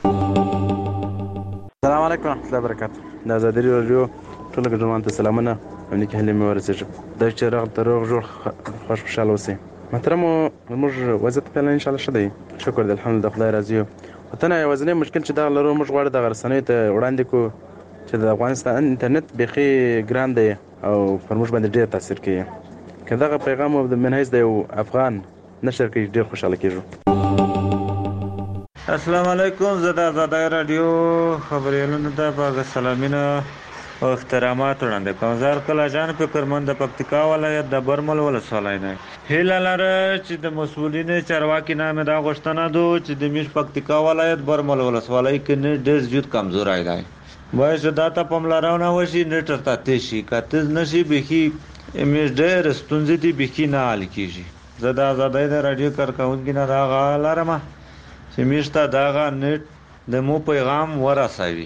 السلام علیکم ورحمت الله وبرکاته. د ازادي رادیو ټول ګډونوالو ته سلامونه. امنیت هلي مې ورسېږم. د چراغ دروغ جوړ خوشاله اوسئ. محترم موږ وضعیت په ان شاء الله شدی شکر د الحمدلله خدای راضي وطن یوازینی مشکل چې دا لرو موږ غواړو د رسنیو ته وړاندې کو چې د افغانستان انټرنیټ بيخي ګران دی او پر موږ باندې ډېر تاثیر کوي کله پیغام د منهج د افغان نشر کې ډېر خوشاله کیږو. السلام علیکم زه د آزادۍ رادیو خبرونه ته په سلامونه او احترامات وړاندې کوم. زه کله جان فکرمند د پکتیکا ولایت د برمل ولسوالۍ نه هیله لرم چې د مسؤلین چارواکي نامه دا غوښتنه ده چې د میش پکتیکا ولایت برمل ولسوالۍ کې نه ډېر زیات کمزورای دی. باید دا ته پملارونه وشي نټر ته تشي کاتز نشي بخي میش ډېر ستونزې دي بخي نه حل کیږي. زه د آزادۍ رادیو کارکونکو نه دا غواړم چې میشته داغه نت د مو پیغام ورسوي.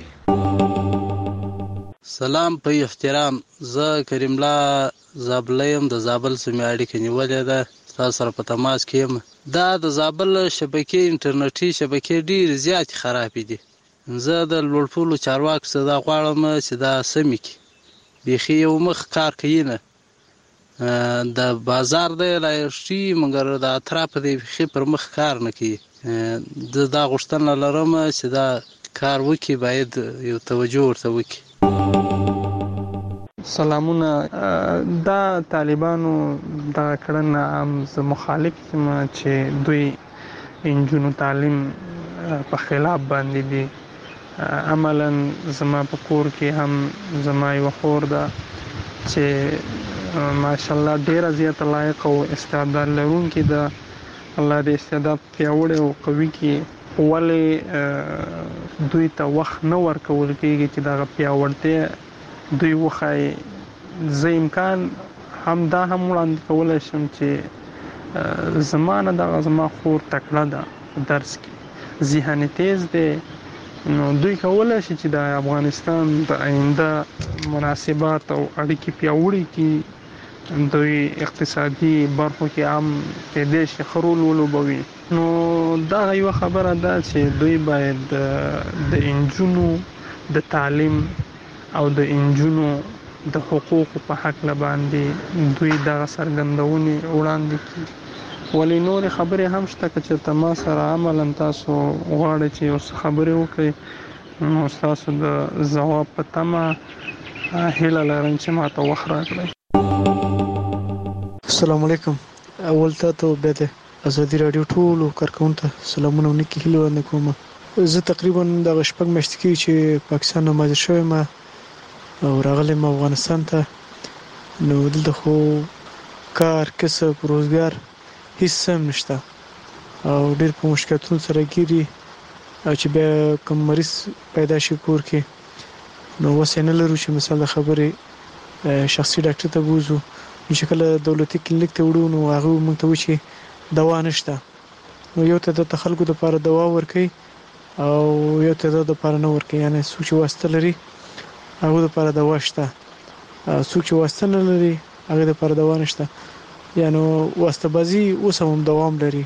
سلام په احترام زه کریم الله زابلیم د زابل سمې اړیکې نیولې ده تاسو سره په تماس کې یم. دا د زابل شبکې انټرنیټي شبکې ډېر زیات خراب دي. زه د لوړپولو چارواکو څخه دا غواړم چې دا سمې کړي بیخي یو مخ کار کوي نه د بازار دی لایشتي مګر د اطراف دی بیخي پر مخ کار نه کوي. دا غوښتنه لرم چې دا کار وکړي باید یو توجه ورته وکړي. سلامونه. دا طالبانو دا کړنه هم مخالف یم چې دوی انجونو تعلیم په خلاف باندې دي. عملا زما په کور کې هم زما یو خور ده چې ماشاءالله ډیره زیاته لایق او استعداد لرونکې ده. الله دې استعداد پیاوړی او قوي کړي. ولې دوی ته وخت نه ورکول کېږي چې دغه پیاوړتیا دوی وښایي. زه امکان هم دا هم وړاندې کولی شم چې زما خور تکړه ده درس کې ذهن تیز دی نو دوی کولی شي چې د افغانستان د آینده مناسبات او اړیکې پیاوړې کړي. دوی اقتصادي برخو کې هم کېدای شي ښه رول ولوبوي. نو دا یوه خبره ده چې دوی باید د انجونو د تعلیم او د انجونو د حقوقو په حق باندې دوی دغه څرګندونې وړاندې کړي. ولې نورې خبرې هم شته که چېرته ما سره عملا تاسو غواړئ چې یو څه خبرې وکړئ نو ستاسو د ځواب په تمه هیله لرم چې ما ته وخت راکړئ. السلام علیکم. اول ته بیا د آزادي رادیو ټولو کارکونکو ته سلامونه ونکي هیله وړاندې کوم. زه تقریبا د شپږ میاشتې کې چې پاکستان نه مهاجر شوم او راغلم افغانستان ته. نو دلته خو کار کسب روزګار هیڅ هم نشته او ډېر په مشکلاتونو سره ګیري او چې بیا کوم مریض پیدا شي کور کې نو وسه نه لرو چې مثلا خبرې شخصي ډاکټر ته بوزو چې کله دولتي کلینیک ته وړو نو هغه موږ ته وایي چې دوا نشته. نو یو ته د خلکو لپاره دوا ورکي او یو ته د لپاره نه ورکي. یعنی څوک چې واسطه لري هغه لپاره دوا شته څوک چې واسطه نه لري هغه لپاره دوا نشته. یعنی واسطه بازی اوس هم دوام لري.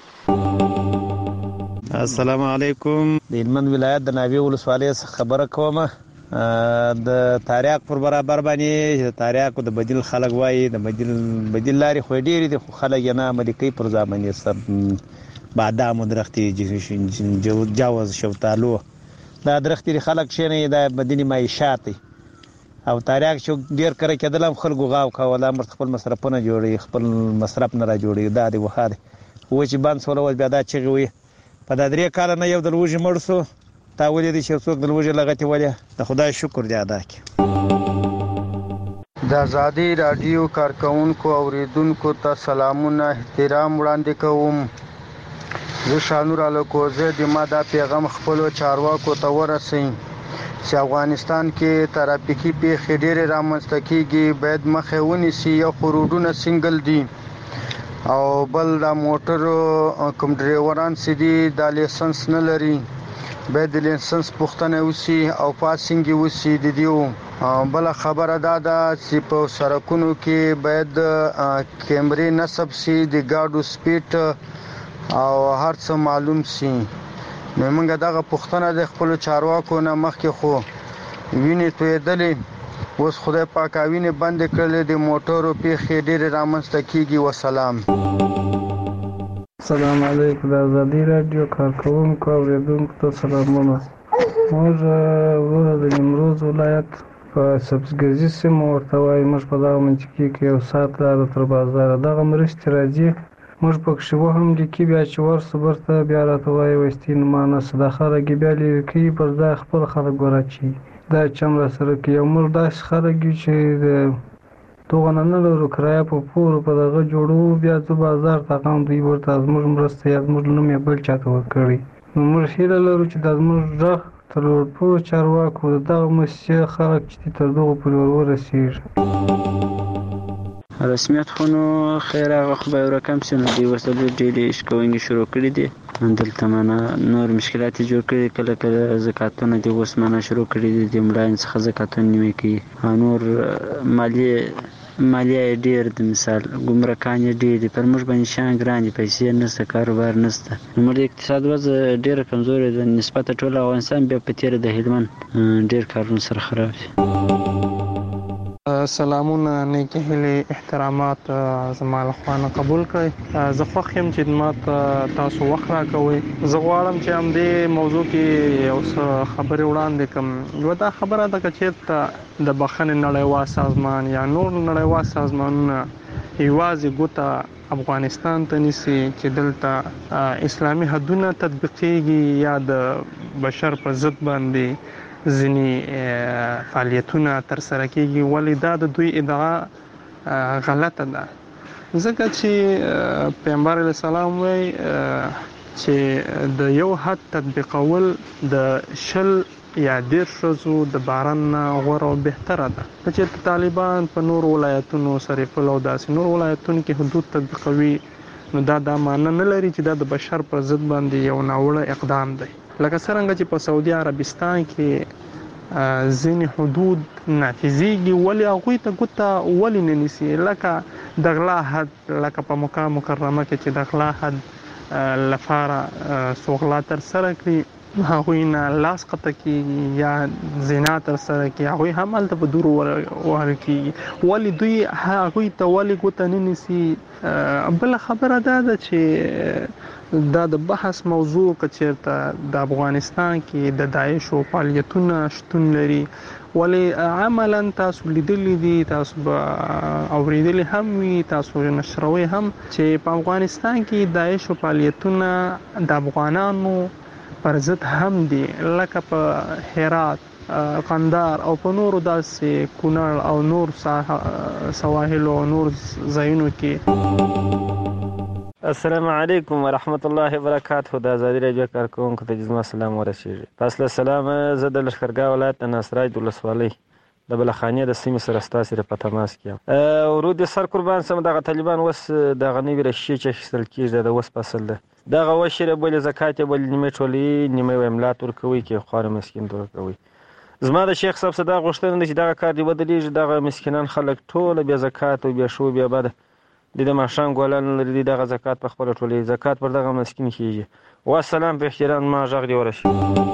السلام علیکم. د هلمند ولایت د ناوې ولسوالۍ څخه خبره کوم. د تاریخ پر برابر باندې تاریخ د بدیل خلک وایي د بدیل لاري خو ډېری دي خو خلک یې نه عملي کوي. پر ځامنې سب بادام درختي جواز شوتالو دا درختي خلک شنه د بدیل معیشت او تاریخ چې ډیر کړه کېدل هم خلکو غاو کوله خپل مصرفونه جوړي خپل مصرف نه را جوړي. دا دی وخاده و چې باندې سوال بیا دا چې وي په دا درې کال نه یو د لوجي مرسو تا ولې دي چې څوک د لوجي لغتي ولې د خدای شکر دی ادا کی. د آزادي رادیو کارکونکو اوریدونکو ته سلامونه احترام وړاندې کوم. زه شانور الکوزه د ما دا پیغام خپل چارواکو ته ورسوم چې افغانستان کې ترافیکي پیښې ډېرې رامنځته کیږي باید مخه ونیسي. یو روډونه سنگل دي او بل د موټر کوم ډرایوران سدي د لایسنس نه لري باید د لایسنس پوښتنه وشي او پاسینګ وشي. د دیو بل خبره ده چې په سړکونو کې باید کیمرې نصب شي د ګاډو سپیډ او هر څه معلوم شي. نو موږ دغه پوښتنه د خپل چارواکو نه مخکې خو وینې تویدلې اوس خدای پاک وینې بند کړلې د موټرو پیښې ډېرې رامنځته کیږي. وسلام. السلام علیکم. د ازادي رادیو کارکونکو او اوریدونکو ته سلامونه. موږ ورور د نیمروز ولایت په سبزګزي سیمه ورته وایي. موږ په دغه منطقې کې یو ساعت لاره تر بازاره دغه مرستې راځي. موږ پکښې وهم لیکي، بیا چې ورسو برته بیا راته وایي وایستې نما نشته. دا خلک یې بیا لرې کوي، پر ځای خپل خلک ورچوي. دا چم را سره کوي. او موږ داسې خلک یو چې د دغه نه لرو کرایه په پور په دغه جوړو، بیا ځو بازار ته غم دوی ورته زموږ مرسته یا زموږ نوم یې بل چاته ورکړی. نو موږ هیله لرو چې دا زموږ غږ تر لوړپوړو چارواکو د دغه موسسې خلک چې تر دغو پورې ورسېږي. رسمیت خو نو خیر هغه خو به یو رقم شي، نو دوی اوس ډېرې شکونې شروع کړي دي. دلته منه نور مشکلات یې جوړ کړي، کله کله زکاتونه دي اوس منه شروع کړي دي، د ملاین څخه زکاتونه نیمې کوي. نور مالیه یې ډېر د مثال ګمرکان یې ډېر دي، پر موږ باندې شیان ګران دي، پیسې نشته، کاروبار نشته. زموږ د اقتصاد وضع ډېره کمزورې ده نسبت ټول افغانستان، بیا په تېره د هلمند ډېر کارونه سره خراب دي. سلامونه، نیکې هیلې، احترامات زما له خوا نه قبول کړئ. زه خوښ یم چې ماته تاسو وخت راکوئ. زه غواړم چې همدې موضوع کې یو څه خبرې وړاندې کړم. یوه دا خبره ده که چېرته د بخښنې نړیوال سازمان یا نور نړیوال سازمانونه یوازې ګوته افغانستان ته نیسي چې دلته اسلامي حدونه تطبیقېږي یا د بشر په ضد باندې ځینې فعالیتونه ترسره کېږي، ولې دا د دوی ادعا غلطه ده. ځکه چې پیغمبر علیه السلام وایي چې د یو حد تطبیقول د 20 یا 10 ښځو د باران نه غوره او بهتره ده. که چېرته طالبان په نورو ولایتونو سرپل او داسې نور ولایتونو کې حدود تطبیقوي، نو دا معنی نه لري چې دا د بشر پر ضد باندې یو ناوړه اقدام دی. لکه څرنګه چې په سعودي عربستان کې ځینې حدود نافذېږي، ولې هغوی ته ګوته ولې نه نیسي؟ لکه د غلا حد، لکه په مکه مکرمه کې چې د غلا حد لپاره څو غلا ترسره کړي هغوی نه لاس قطع کېږي یا زنا ترسره کړي، هغوی هم هلته په دورو وهل کېږي. ولې دوی هغوی ته ولې ګوته نه نیسي؟ بله خبره دا ده چې دا د بحث موضوع که چېرته د افغانستان کې د داعشو فعالیتونه شتون لري، ولې عملا تاسو لیدلی دي، تاسو به اوریدلی هم وي، تاسو نشروي هم چې په افغانستان کې داعشو فعالیتونه د افغانانو پر ضد هم دي، لکه په هرات، قندار او په نورو داسې کونړ او نور سواحل او نور ځایونو کې. السلام علیکم ورحمت الله وبرکاته. د ازادي راډیو کارکونکو ته زما سلام ورسیږي. پس له سلام زه د لښکرګاه ولایت د ناصرای د ولسوالۍ د بلخانې د سیمې سره ستاسو سره په تماس کې یم. ورود سر قربان سم دغه طالبان اوس دغه نوې رشي چې اخیستل کېږي د اوس فصل ده دغه وشره بل زکات بل نیمه ټولي نیمه املات ورکوي کې خوار مسکین ورکوي. زما د شیخ صاحب صدا غوښتنه چې دغه کار دی بدلیږي، دغه مسکینان خلک ټول بیا زکات او بیا شو بیا بده د ماشان ګولان لري، دغه زکات په خپل ټولي زکات پر دغه مسکین کیږي. والسلام په احترام ما ژغ دی ورشي.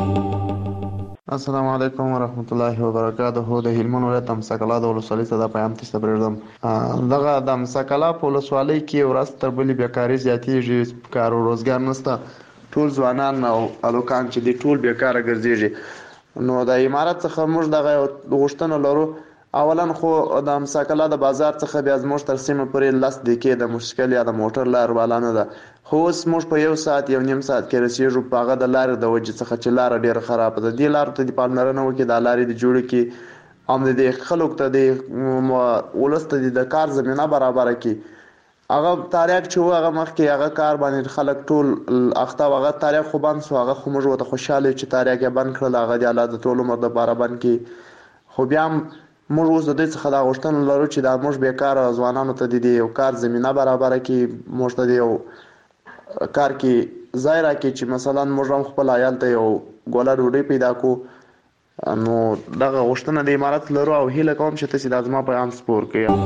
السلام علیکم ورحمت الله وبرکاته. د هلمند ولایت امساکلا د ولسوالۍ صدا پیغام تاسو پرېږدم. دغه د امساکلا په ولسوالۍ کې ورځ تر بلې بیکاري زیاتېږي، کار او روزګار نشته، ټول ځوانان او الوکان چې دي ټول بیکاره ګرځېږي. نو د امارات څخه موږ دغه غوښتنه لرو، اولا خو د امساکلا د بازار څخه بیا زموږ تر سیمه پورې 10 دقیقې د مشکل یا د موټر لار والا نه ده، خو اوس موږ په 1 ساعت 1.5 ساعت کې رسېږو. په هغه د لارې د وجې څخه چې لاره ډېره خرابه ده، دې لارو ته د پاملرنه وکړي، دا لارې د جوړې کړي، هم د خلکو ته د ولس ته د کار زمینه برابره کړي. هغه تاریخ چې و هغه مخکې هغه کار باندې خلک ټول اخته، هغه تاریخ خو بند شو، هغه خو موږ ورته خوشحاله چې تاریخ یې بند کړل، هغه د الله د ټول عمر دپاره بند کړي. خو بیا هم موږ اوس د دوی څخه دا غوښتنه لرو چې دا موږ بیکاره ځوانانو ته د یو کار زمینه برابره کړي، موږ ته د یو کار کې ځای راکړي چې مثلا موږ هم خپل عیال ته یو ګوله ډوډۍ پیدا کړو. نو دغه غوښتنه د امارات لرو او هیله کوم چې تاسو دا زما پیغام سپور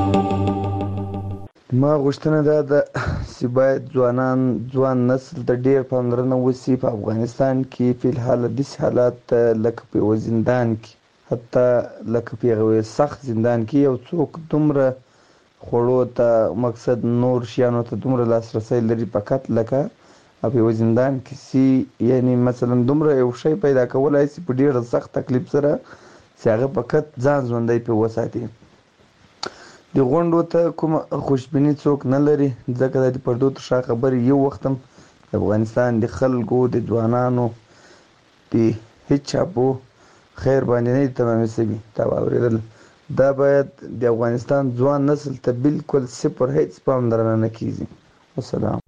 کړئ. ما غوښتنه دا ده چې باید ځوان نسل ته ډېر پاملرنه وشي. په افغانستان کې فی الحال داسې حالات لکه په یوه زندان کې، حتی لکه په یو سخت زندان کې یو څوک دومره خوړو ته مقصد نور شیانو ته دومره لاسرسی لري فقط لکه په یو زندان کې سي، یعنی مثلا دومره یو شی پیدا کولای شي په ډېر سخت تکلیف سره چې هغه فقط ځان ژوندی پرې وساتي. د غونډو ته کوم خوشبیني څوک نه لري، ځکه د پردو تر شا خبرې یو وخت هم د افغانستان د خلکو د ځوانانو د هیڅ چا په خیر باندې نه تمامې سوي. تا واورېدل، دا باید د افغانستان ځوان نسل ته بالکل صفر هیڅ پاملرنه نه کیږي. والسلام.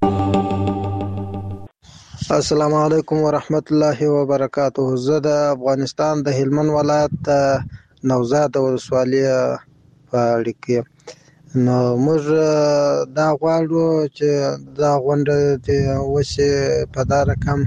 السلام علیکم ورحمت الله وبرکاته. زه د افغانستان د هلمند ولایت نوزاد ولسوالۍ په اړه کې نو موږ دا غواړو چې دا غونډه د وسه په دا رقم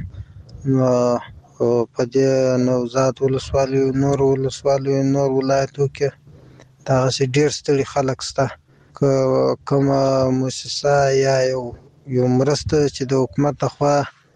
په دې نوزاد ولسوالۍ نور ولایتو کې دا ډېر ستړي خلک شته. کومه مؤسسه یا یو مرسته چې د حکومت لخوا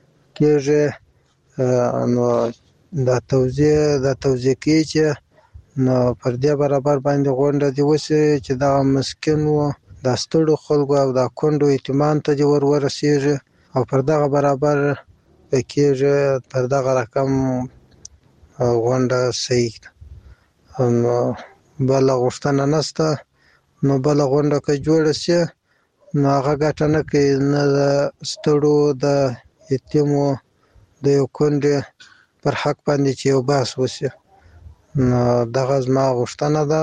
کېږي نو دا توضیح کوي چې نو پر دې برابر باندې غونډه دی وسي چې دا مسکینو د ستړو خلکو او د کونډو یتیمان ته دی ورسیږي او پر دغه برابر کېږي، پر دغه رقم غونډه صحیح ده. نو بل غوښتنه نشته. نو بل غونډه که جوړه شي نو هغه ګټه نه کوي، نه د ستړو د یتیمو د یو کونډې پر حق باندې چې یو بحث وشي. نو دغه زما غوښتنه ده.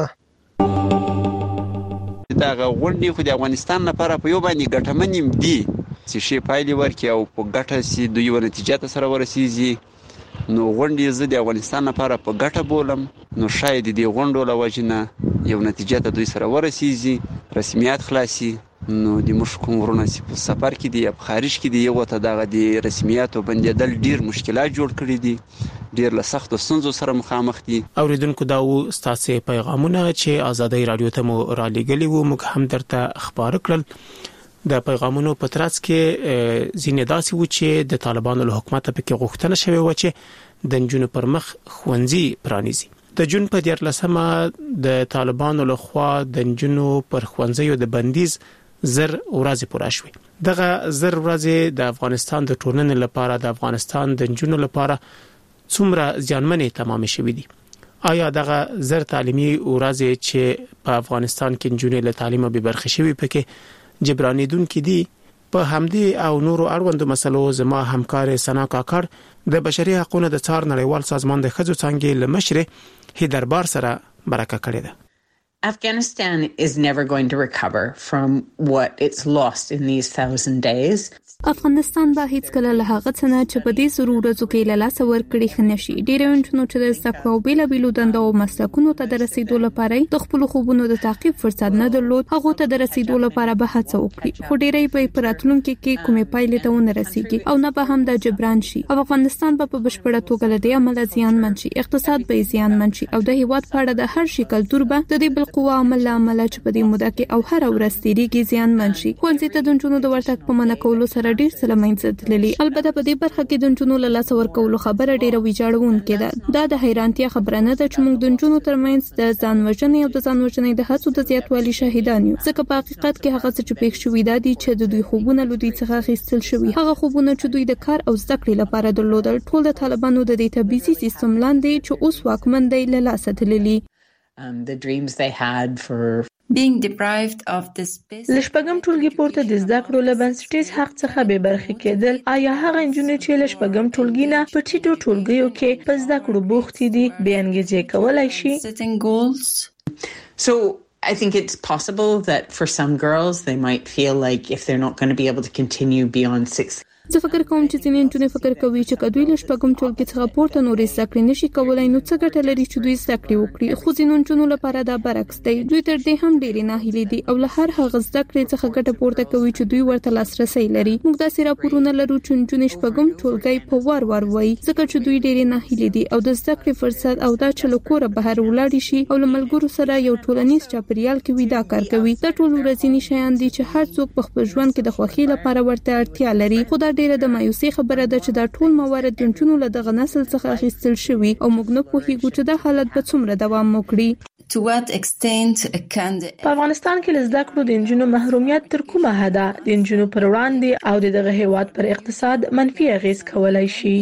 دغه غونډې خو د افغانستان لپاره په یو باندې ګټمنې دي چې ښې پایلې ورکړي او په ګټه سي دوی یوه نتیجه ته سره ورسېږي. نو غونډې زه د افغانستان لپاره په ګټه بولم. نو شاید د دې غونډو له وجې نه یو نتیجه ته دوی سره ورسېږي، رسمیات خلاصي. نو د موږ کوم ورونه چې په سفر کې دي یا په خارج کې دي یو ته دغه د رسمیاتو بندېدل ډېر مشکلات جوړ کړي دي، ډېر له سختو ستونزو سره مخامخ دي. اوریدونکو دا و ستاسو پیغامونه چې آزادۍ رادیو ته مو را لېږلي وو، موږ هم درته خبر کړل. د پیغامونو په ترڅ کې ځینې داسې و چې د طالبانو له حکومت په کې غوښتنه شوې و چې د نجونو پر مخ ښوونځي پرانیزي. د جون په 14مه د طالبانو له خوا د نجونو پر ښوونځیو د بندیز 1000 ورځې پوره شوې. دغه 1000 ورځې د افغانستان د ټولنې لپاره، د افغانستان د نجونو لپاره څومره ځانمنې تمام شوې دي؟ آیا دغه 1000 تعلیمي ورځې چې په افغانستان کې نجونې له تعلیم به برخه شوي پکې جبرانیدونکې دي؟ په همدې او نورو اړوندو مسلو زما همکار سنا کاکړ د بشري حقوقو د څار نړیوال سازمان د ښځو څانګې له مشر هیدربار سره مرکه کړې ده. Afghanistan is never going to recover from what it's lost in these 1000 days. افغانستان به هیڅ کله له هغه څه نه چې په دې سرو ورځو کې له لاسه ورکړي خنشي. ډېر انجونو چې د زده کړو بیلابیلو دندو او مسلکونو ته د رسیدو لپاره د خپل خوبونو د تعقیب فرصت نه درلود، هغه ته د رسیدو لپاره به هڅه وکړي، خو ډېرې په پراتلونکو کې کومې پایلې ته ونه رسیږي او نه به هم د جبران شي. افغانستان به په بشپړه توګه له دې عمل زیانمن شي، اقتصاد به زیانمن شي او د هیواد په اړه د هر شي کلتور به د دې بل قوه عمل چې په دې موده کې او هر ورځ تیریږي زیانمن شي. ښوونځي ته د نجونو د ورتګ په منع کولو سره ډېر څه له منځه تللي. البته په دې برخه کې د نجونو له لاسه ورکولو خبره ډېره ویجاړونکې ده. دا د حیرانتیا خبره نه ده چې موږ د نجونو ترمنځ د ځان وژنې او د ځان وژنې د هڅو د زیاتوالي شاهدان یو، ځکه په حقیقت کې هغه څه چې پېښ شوي دي چې د دوی خوبونه له دوی څخه اخیستل شوي، هغه خوبونه چې دوی د کار او زده کړې لپاره درلودل، ټول د طالبانو د دې تبعیضي سیستم لاندې چې اوس واکمن دی له لاسه تللي. The dreams they had for being deprived of the space. لشپږم ټولګي پورته د زده کړو له بنسټیز حق څخه به برخې کېدل. آیا هغه نجونې چې لشپږم ټولګي نه په ټیټو ټولګیو کې په زده کړو بوختې دي به انګیزې کولای شي؟ Setting goals. So I think it's possible that for some girls they might feel like if they're not going to be able to continue beyond 6th. زه فکر کوم چې ځینې نجونې فکر کوي چې کدوې له شپږم ټولګي څخه پورته نورې زده کړې نشي کولای، نو څه ګټه لري چې دوی زده کړې وکړي. خو ځینو نجونو لپاره دا برعکس دی، دوی تر دې هم ډېرې ناهیلې دي او له هر هغه زده کړې څخه ګټه پورته کوي چې دوی ورته لاسرسی لري. موږ داسې راپورونه لرو چې نجونې شپږم ټولګي په وار وایي ځکه چې دوی ډېرې ناهیلې دي او د زده کړې فرصت او دا چې له کوره بهر ولاړ شي او له ملګرو سره یو ټولنیز چاپیریال کې وي دا کار کوي. دا ټول ورځنی شیان دي چې هر څوک په خپل ژوند کې د خوښۍ لپاره ورته اړتیا لري، خو دا ډیره د مایوسي خبره ده چې دا ټول موارد د نجونو له دغه نسل څخه اخیستل شوي او موږ نه پوهیږو چې دا حالت به څومره دوام وکړي. په افغانستان کې زده کړو د نجونو محرومیت تر کومه حده د نجونو پر وړاندې او دغه هیواد پر اقتصاد منفي اغیز کولای شي.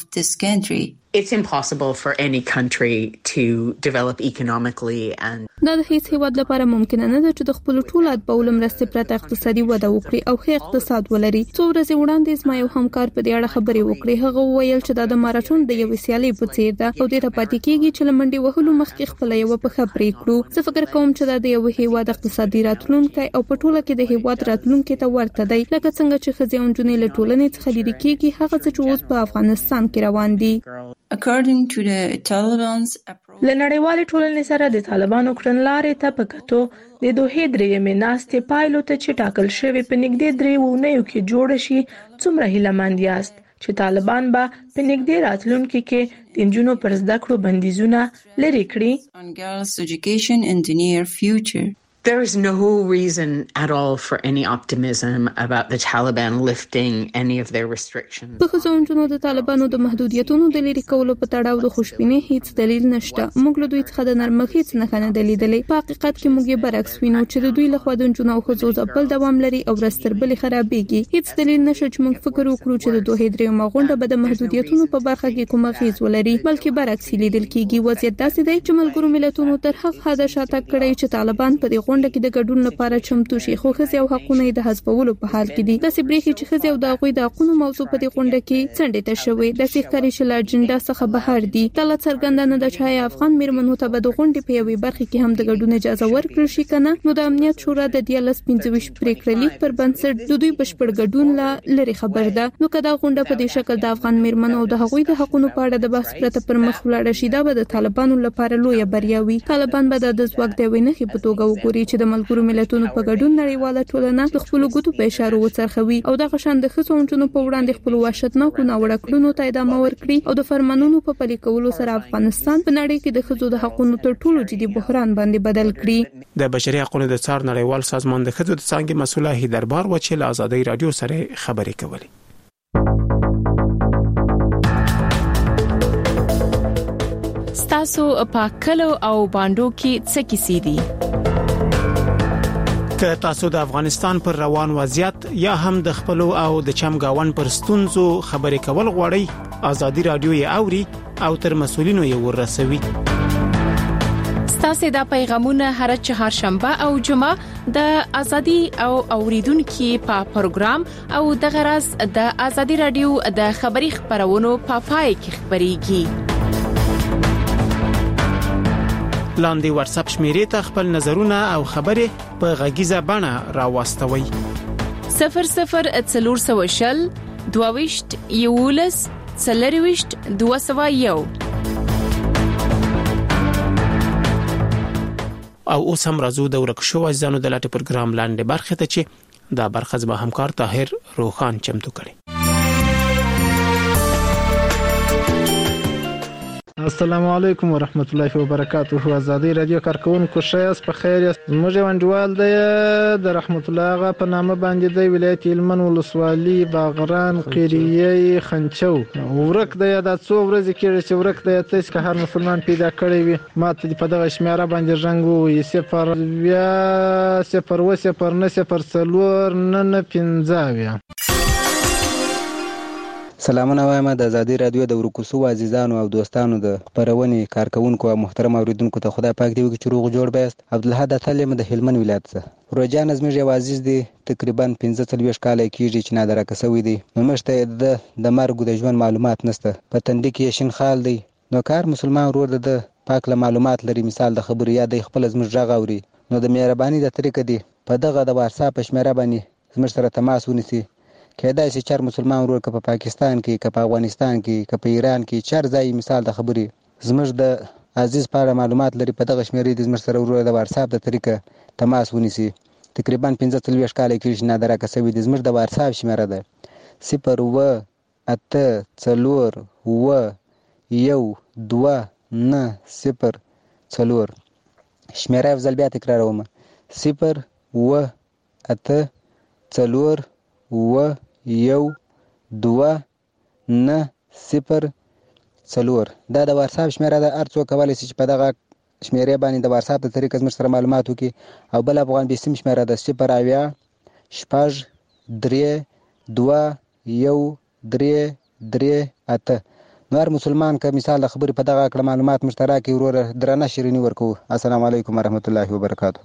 It's impossible for any country to develop economically and دا د هیڅ هیواد لپاره ممکن نه ده چې د خپل ټول اتباعو مرستې پرته اقتصادي وده وکړي او ښه اقتصاد ولري. څو ورځې وړاندې زما یو همکار په دې اړه خبرې وکړې. هغه وویل چې دا د ماراتون د یو سیالي په څیر ده او د پاتې کېږي چې لمنډي وهلو مخکې خپل یو په خبرې کړو. زه فکر کوم چې دا د یو هیواد اقتصادي راتلونکي او په ټوله کې د هیواد راتلونکي ته ورته دی. لکه څنګه چې ښځې او نجونې له ټولنې څخه لرې کېږي هغه څه چې اوس په افغانستان کې روان دي. According to the Taliban's approach, له نړیوالې ټولنې سره د طالبانو کړنلارې ته په کتو د دوه درېیمې ناستې پایلو ته چې ټاکل شوی په نږدې 3 اونیو کې جوړ شي څومره هیلهمند یاست چې طالبان به په نږدې راتلونکي کې د نجونو پر زده کړو بندیزونه لرې کړي. on girls' education in the near future. There is no reason at all for any optimism about the Taliban lifting any of their restrictions. په ځونونو د طالبانو د محدودیتونو د لرې کولو په تړاو د خوشبینۍ هیڅ دلیل نشته. موږ له دوی څخه د نرمښت هیڅ نه لیدلې. په حقیقت کې موږ یې برعکس وینو چې د دوی له خوا د نجونو او ښځو ځپل دوام لري او ورستربلې خرابېږي. هیڅ دلیل نشته چې موږ فکر وکړو چې د دوه درېیمه غونډه به د محدودیتونو په برخه کې کومه اغیز ولري، بلکې برعکس لیدل کېږي. وضعیت داسې دی چې ملګرو ملتونو تر هغه حده شاته کړی چې طالبان په دې غونډه کې د ګډون لپاره چمتو شي، خو ښځې او حقونه د حذفولو په حال کې دي. داسې برېښي چې ښځې او د هغوی د حقونو موضوع په دې غونډه کې څنډې ته شوې. داسې ښکاري چې له اجنډا څخه بهر دي. دا لا څرګنده نه ده چې آیا افغان میرمنو ته به د غونډې په یوې برخه کې هم د ګډون اجازه ورکړل شي که نه. نو د امنیت شورا د 1325 پریکړه لیک پر بنسټ د دوی بشپړ ګډون لا لري خبر ده. نو که دا غونډه په دې شکل د افغان میرمنو او د هغوی د حقونو په اړه د بحث پرته پر مخ ولاړ شي، دا به د طالبانو لپاره لویه بریا وي. طالبان به د ځواک د وینې په توګه وګوري چې د ملګرو ملتونو په ګډون نړیواله ټولنه د خپل ګوتو په اشاره وڅرخوي او د غشن د ښځو او په وړاندې خپل وحشتناکو ناوړه کړنو ته ادامه ورکړي او د فرمانونو په پلي کولو سره افغانستان په نړۍ کې د ښځو د حقونو تر ټولو جدي بحران باندې بدل کړي. د بشري حقوقو د څار نړیوال سازمان د ښځو د څانګې مسؤله هیدربار و چې له ازادي رادیو سره خبرې کولې. ستاسو په کلو او باندو کې څه کیسې دي؟ که تاسو د افغانستان پر روان وضعیت یا هم د خپل او د چمګاون پر ستونزو خبرې کول غواړئ، ازادي رادیو یې اوري او تر مسولینو یې ورسوي. ستاسو د پیغامونه هر چهارشنبه او جمعه د ازادي او اوریدونکو په پروګرام او د غرض د ازادي رادیو د خبري خبرونو په پای کې خبريږي. لاندې واتس اپ شمیرې ته خپل نظرونه او خبرې په غږیزه بڼه راوستوي. 0040 22 یولس 40 201 او اوس هم راځو د ورکشو ځانو د لاټ پروګرام لاندې برخه ته چې دا برخه زما همکار طاهر روخان چمتو کړي. السلام علیکم ورحمت الله وبرکاته. ازادي رادیو کارکونکو شایس په خیر است. موږ وندوال د رحمت الله غا په نامه باندې د ولایت هلمند ولسوالي باغران قریه خنچو ورک د یاد څو ورځې کې چې ورک د تاسو که هر مسلمان پیدا کړی وي ماته په دغه شمیره باندې رنګ وي 0 سلامونه وایم د ازادي رادیو د ورکوسو عزیزانو او دوستانو د خبرونې کارکونکو او محترم اوریدونکو ته خدای پاک دې وکړي چې روغ جوړ بیاست. عبدالحد اتلم د هلمند ولایت څخه روجان زموږ یو عزیز دی تقریبا 15 کال کېږي چې نادره کسوي دی. نو مشته د مرګ د ژوند معلومات نشته، په تندې کې شین خال دی. نو کار مسلمان ورور د پاک له معلومات لري، مثال د خبرو یا د خپل زموږ ژغ اوري. نو د مهرباني د طریقې دی په دغه د واتس اپ شمیره باندې زموږ سره تماس ونیسي. کېدای شي چر مسلمان ورور که په پاکستان کې که په افغانستان کې که په ایران کې چر ځای مثال د خبرې زموږ د عزیز په اړه معلومات لري، په دغه شمیرې د زموږ سره ورور د واتس اپ د طریقه تماس ونیسي. تقریبا 15 کال کې نادره کسوي د زموږ د واتس اپ شمیره ده 0 شمیره افضل بیا تکراروم 0 8 4 و 1 29004 دا د واتساپ شمیره ده. هر څوک کولی شي چې په دغه شمیرې باندې د واتساپ د طریقې زموږ سره معلومات وکړي. او بل افغان بیسیم شمیره ده 08063213338. نور مسلمان که مثال د خبرې په دغه کړه معلومات مشترک وروره درنه شیرینی ورکو. السلام علیکم ورحمت الله وبرکاته.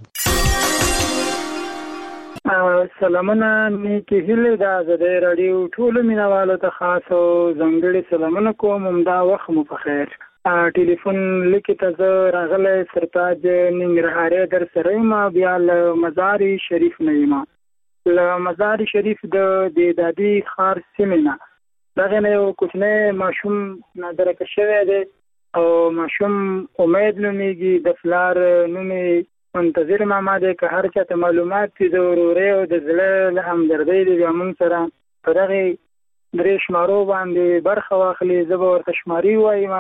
سلامونه نیکی هیله د آزادۍ راډیو ټولو مینوالو ته خاص او ځانګړي سلامونه کوم. همدا وخت مو په خیر. ټلیفون لیکې ته زه راغلی سرتاج ننګرهاري در سره یم. بیا له مزار شریف نه یم. له مزار شریف د دادي ښار سیمې نه دغه نه یو کوچنی ماشوم نادرکه شوی دی او ماشوم امید نومیږي. د پلار نوم منتظر ماما دی. که هر چاته معلومات دي د ورورۍ او د زړه له همدردۍ دی بیا موږ سره په دغې 3 شمارو باندې برخه واخلي. زه به ورته شمارې وایم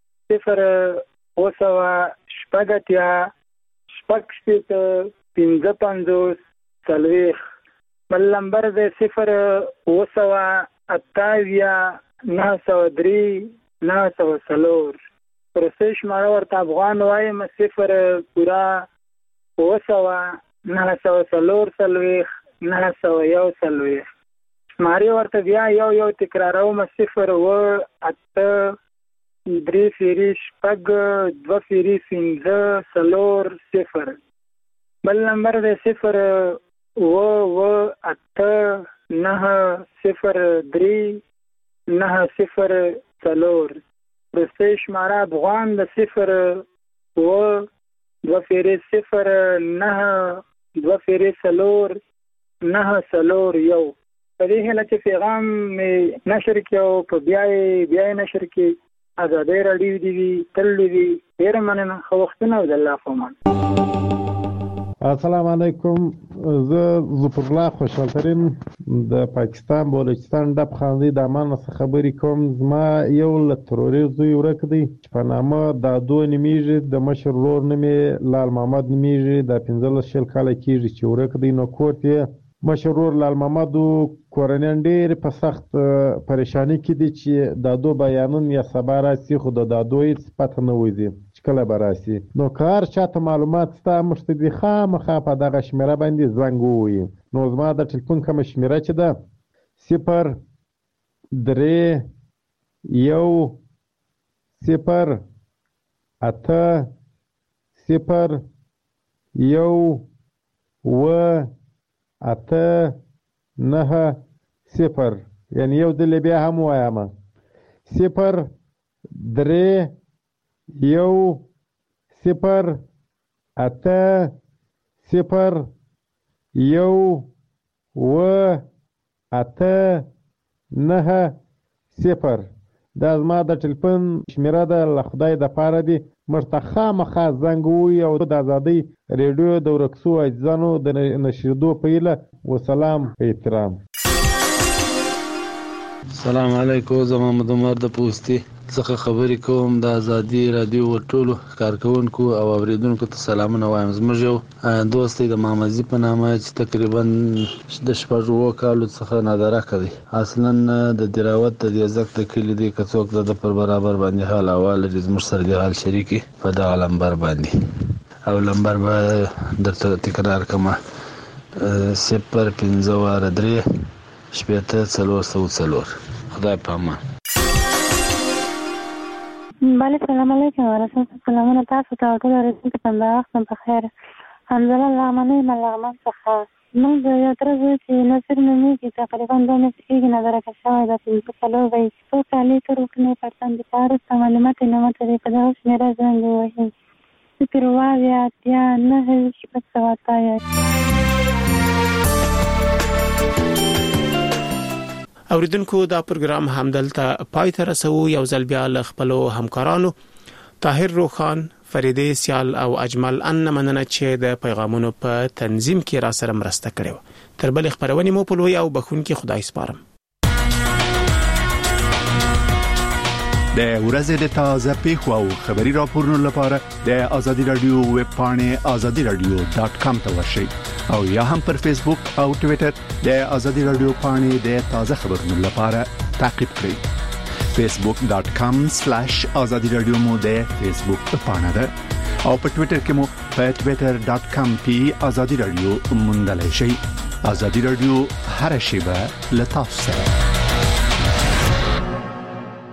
0 بل نمبر دی 0 پرسه شماره ورته افغان وایم 0 پورا 904 شمارې ورته بیا یو تکراروم 0 بل نمبر دی 0 پرسه شماره افغان د 0 2-0-9-2-0-9-1 په دې هیله چې پیغام نشر کړي او په بیا نشر کړي. آزادۍ راډیو دی وي تل دی. ډېره مننه. ښه وختونه او د الله په امان. السلام علیکم. زه ظفر الله خوشحالترین د پاکستان بلوچستان ډب خاندي د امان څخه خبرې کوم. زما یو له تروري زوی ورک دی چې په نامه دادو نومیږي. د مشر ورور نوم یې لال محمد نومیږي. د 15 کاله کېږي چې ورک دی. نو کور یې مشر ورور لال محمد کورنیان ډېر په سخت پریشانی کې دي چې دادو بیانون یا سبا راسي خو د دادو هېڅ پته نه وځي چې کله به راسي. نو که هر چاته معلومات شته موږ ته دې خامخا په دغه شمېره باندې زنګ ووایي. نو زما د ټلیفون کومه شمېره چې ده 0-3-8-0-9-0 یعنی یو ځل بیا هم وایم 0-3-8-0-9-0 دا زما د ټلیفون شمېره ده. له خدای د پاره دی موږ ته خامخا زنګ ووایي او د آزادۍ ریډیو د ورک شوو عزیزانو د نشریدو په هیله. وسلام په احترام. السلام علیکم. زه محمد عمر د پوستي څخه خبرې کوم. د آزادۍ راډیو ټولو کارکونکو او اوریدونکو ته سلامونه وایم. زموږ یو دوست دی د محمدزي په نامه چې تقریبا د 6 کالو څخه نادرکه دی. اصلا د دراوت د یزک د کلي دی. که څوک د پر برابر باندې حال احوال لري زموږ سره د حال شریکي په دغه لمبر باندې او لمبر به درته تکرار کړم 0-5-3-4 خدای په امان. بله سلام علیکم ورحمت سلامونه تاسو ته ټول اوریدونکو ته وخت په خیر. حمزه لغمنی ملغمن څخه موږ یو تر څو چې نصر نومیږي تقریبا 2 میاشتې کېږي نظرکه شوی ده. 15 وایي څو کالې تر وکنې پرتن د کارو معلومات نه ماته دی په دغه شمېره زنګ ووهي 0-9-6-7 اوریدونکو دا پروګرام همدلته پای ته رسو. یو ځل بیا له خپلو همکارانو طاهر روخان، فریدې سیال او اجمل ان مننه چې د پیغامونو په تنظیم کې را سره مرسته کړې. تر بل خبرونه مو په لوی او بخون کې خدای سپارم. د ورځې د تازه پیښو او خبري راپورونو لپاره د آزادي رادیو ویب پاڼه azadiradio.com ته ورشئ او یا هم پر فیسبوک او ټوئیټر د آزادي رادیو پاڼه د تازه خبرونو لپاره تعقیب کړئ. facebook.com/azadiradio مو د فیسبوک پاڼه ده او په ټوئیټر کې مو په twitter.com/azadiradio موندلای شئ. آزادي رادیو هر شیبه له تاسو سره.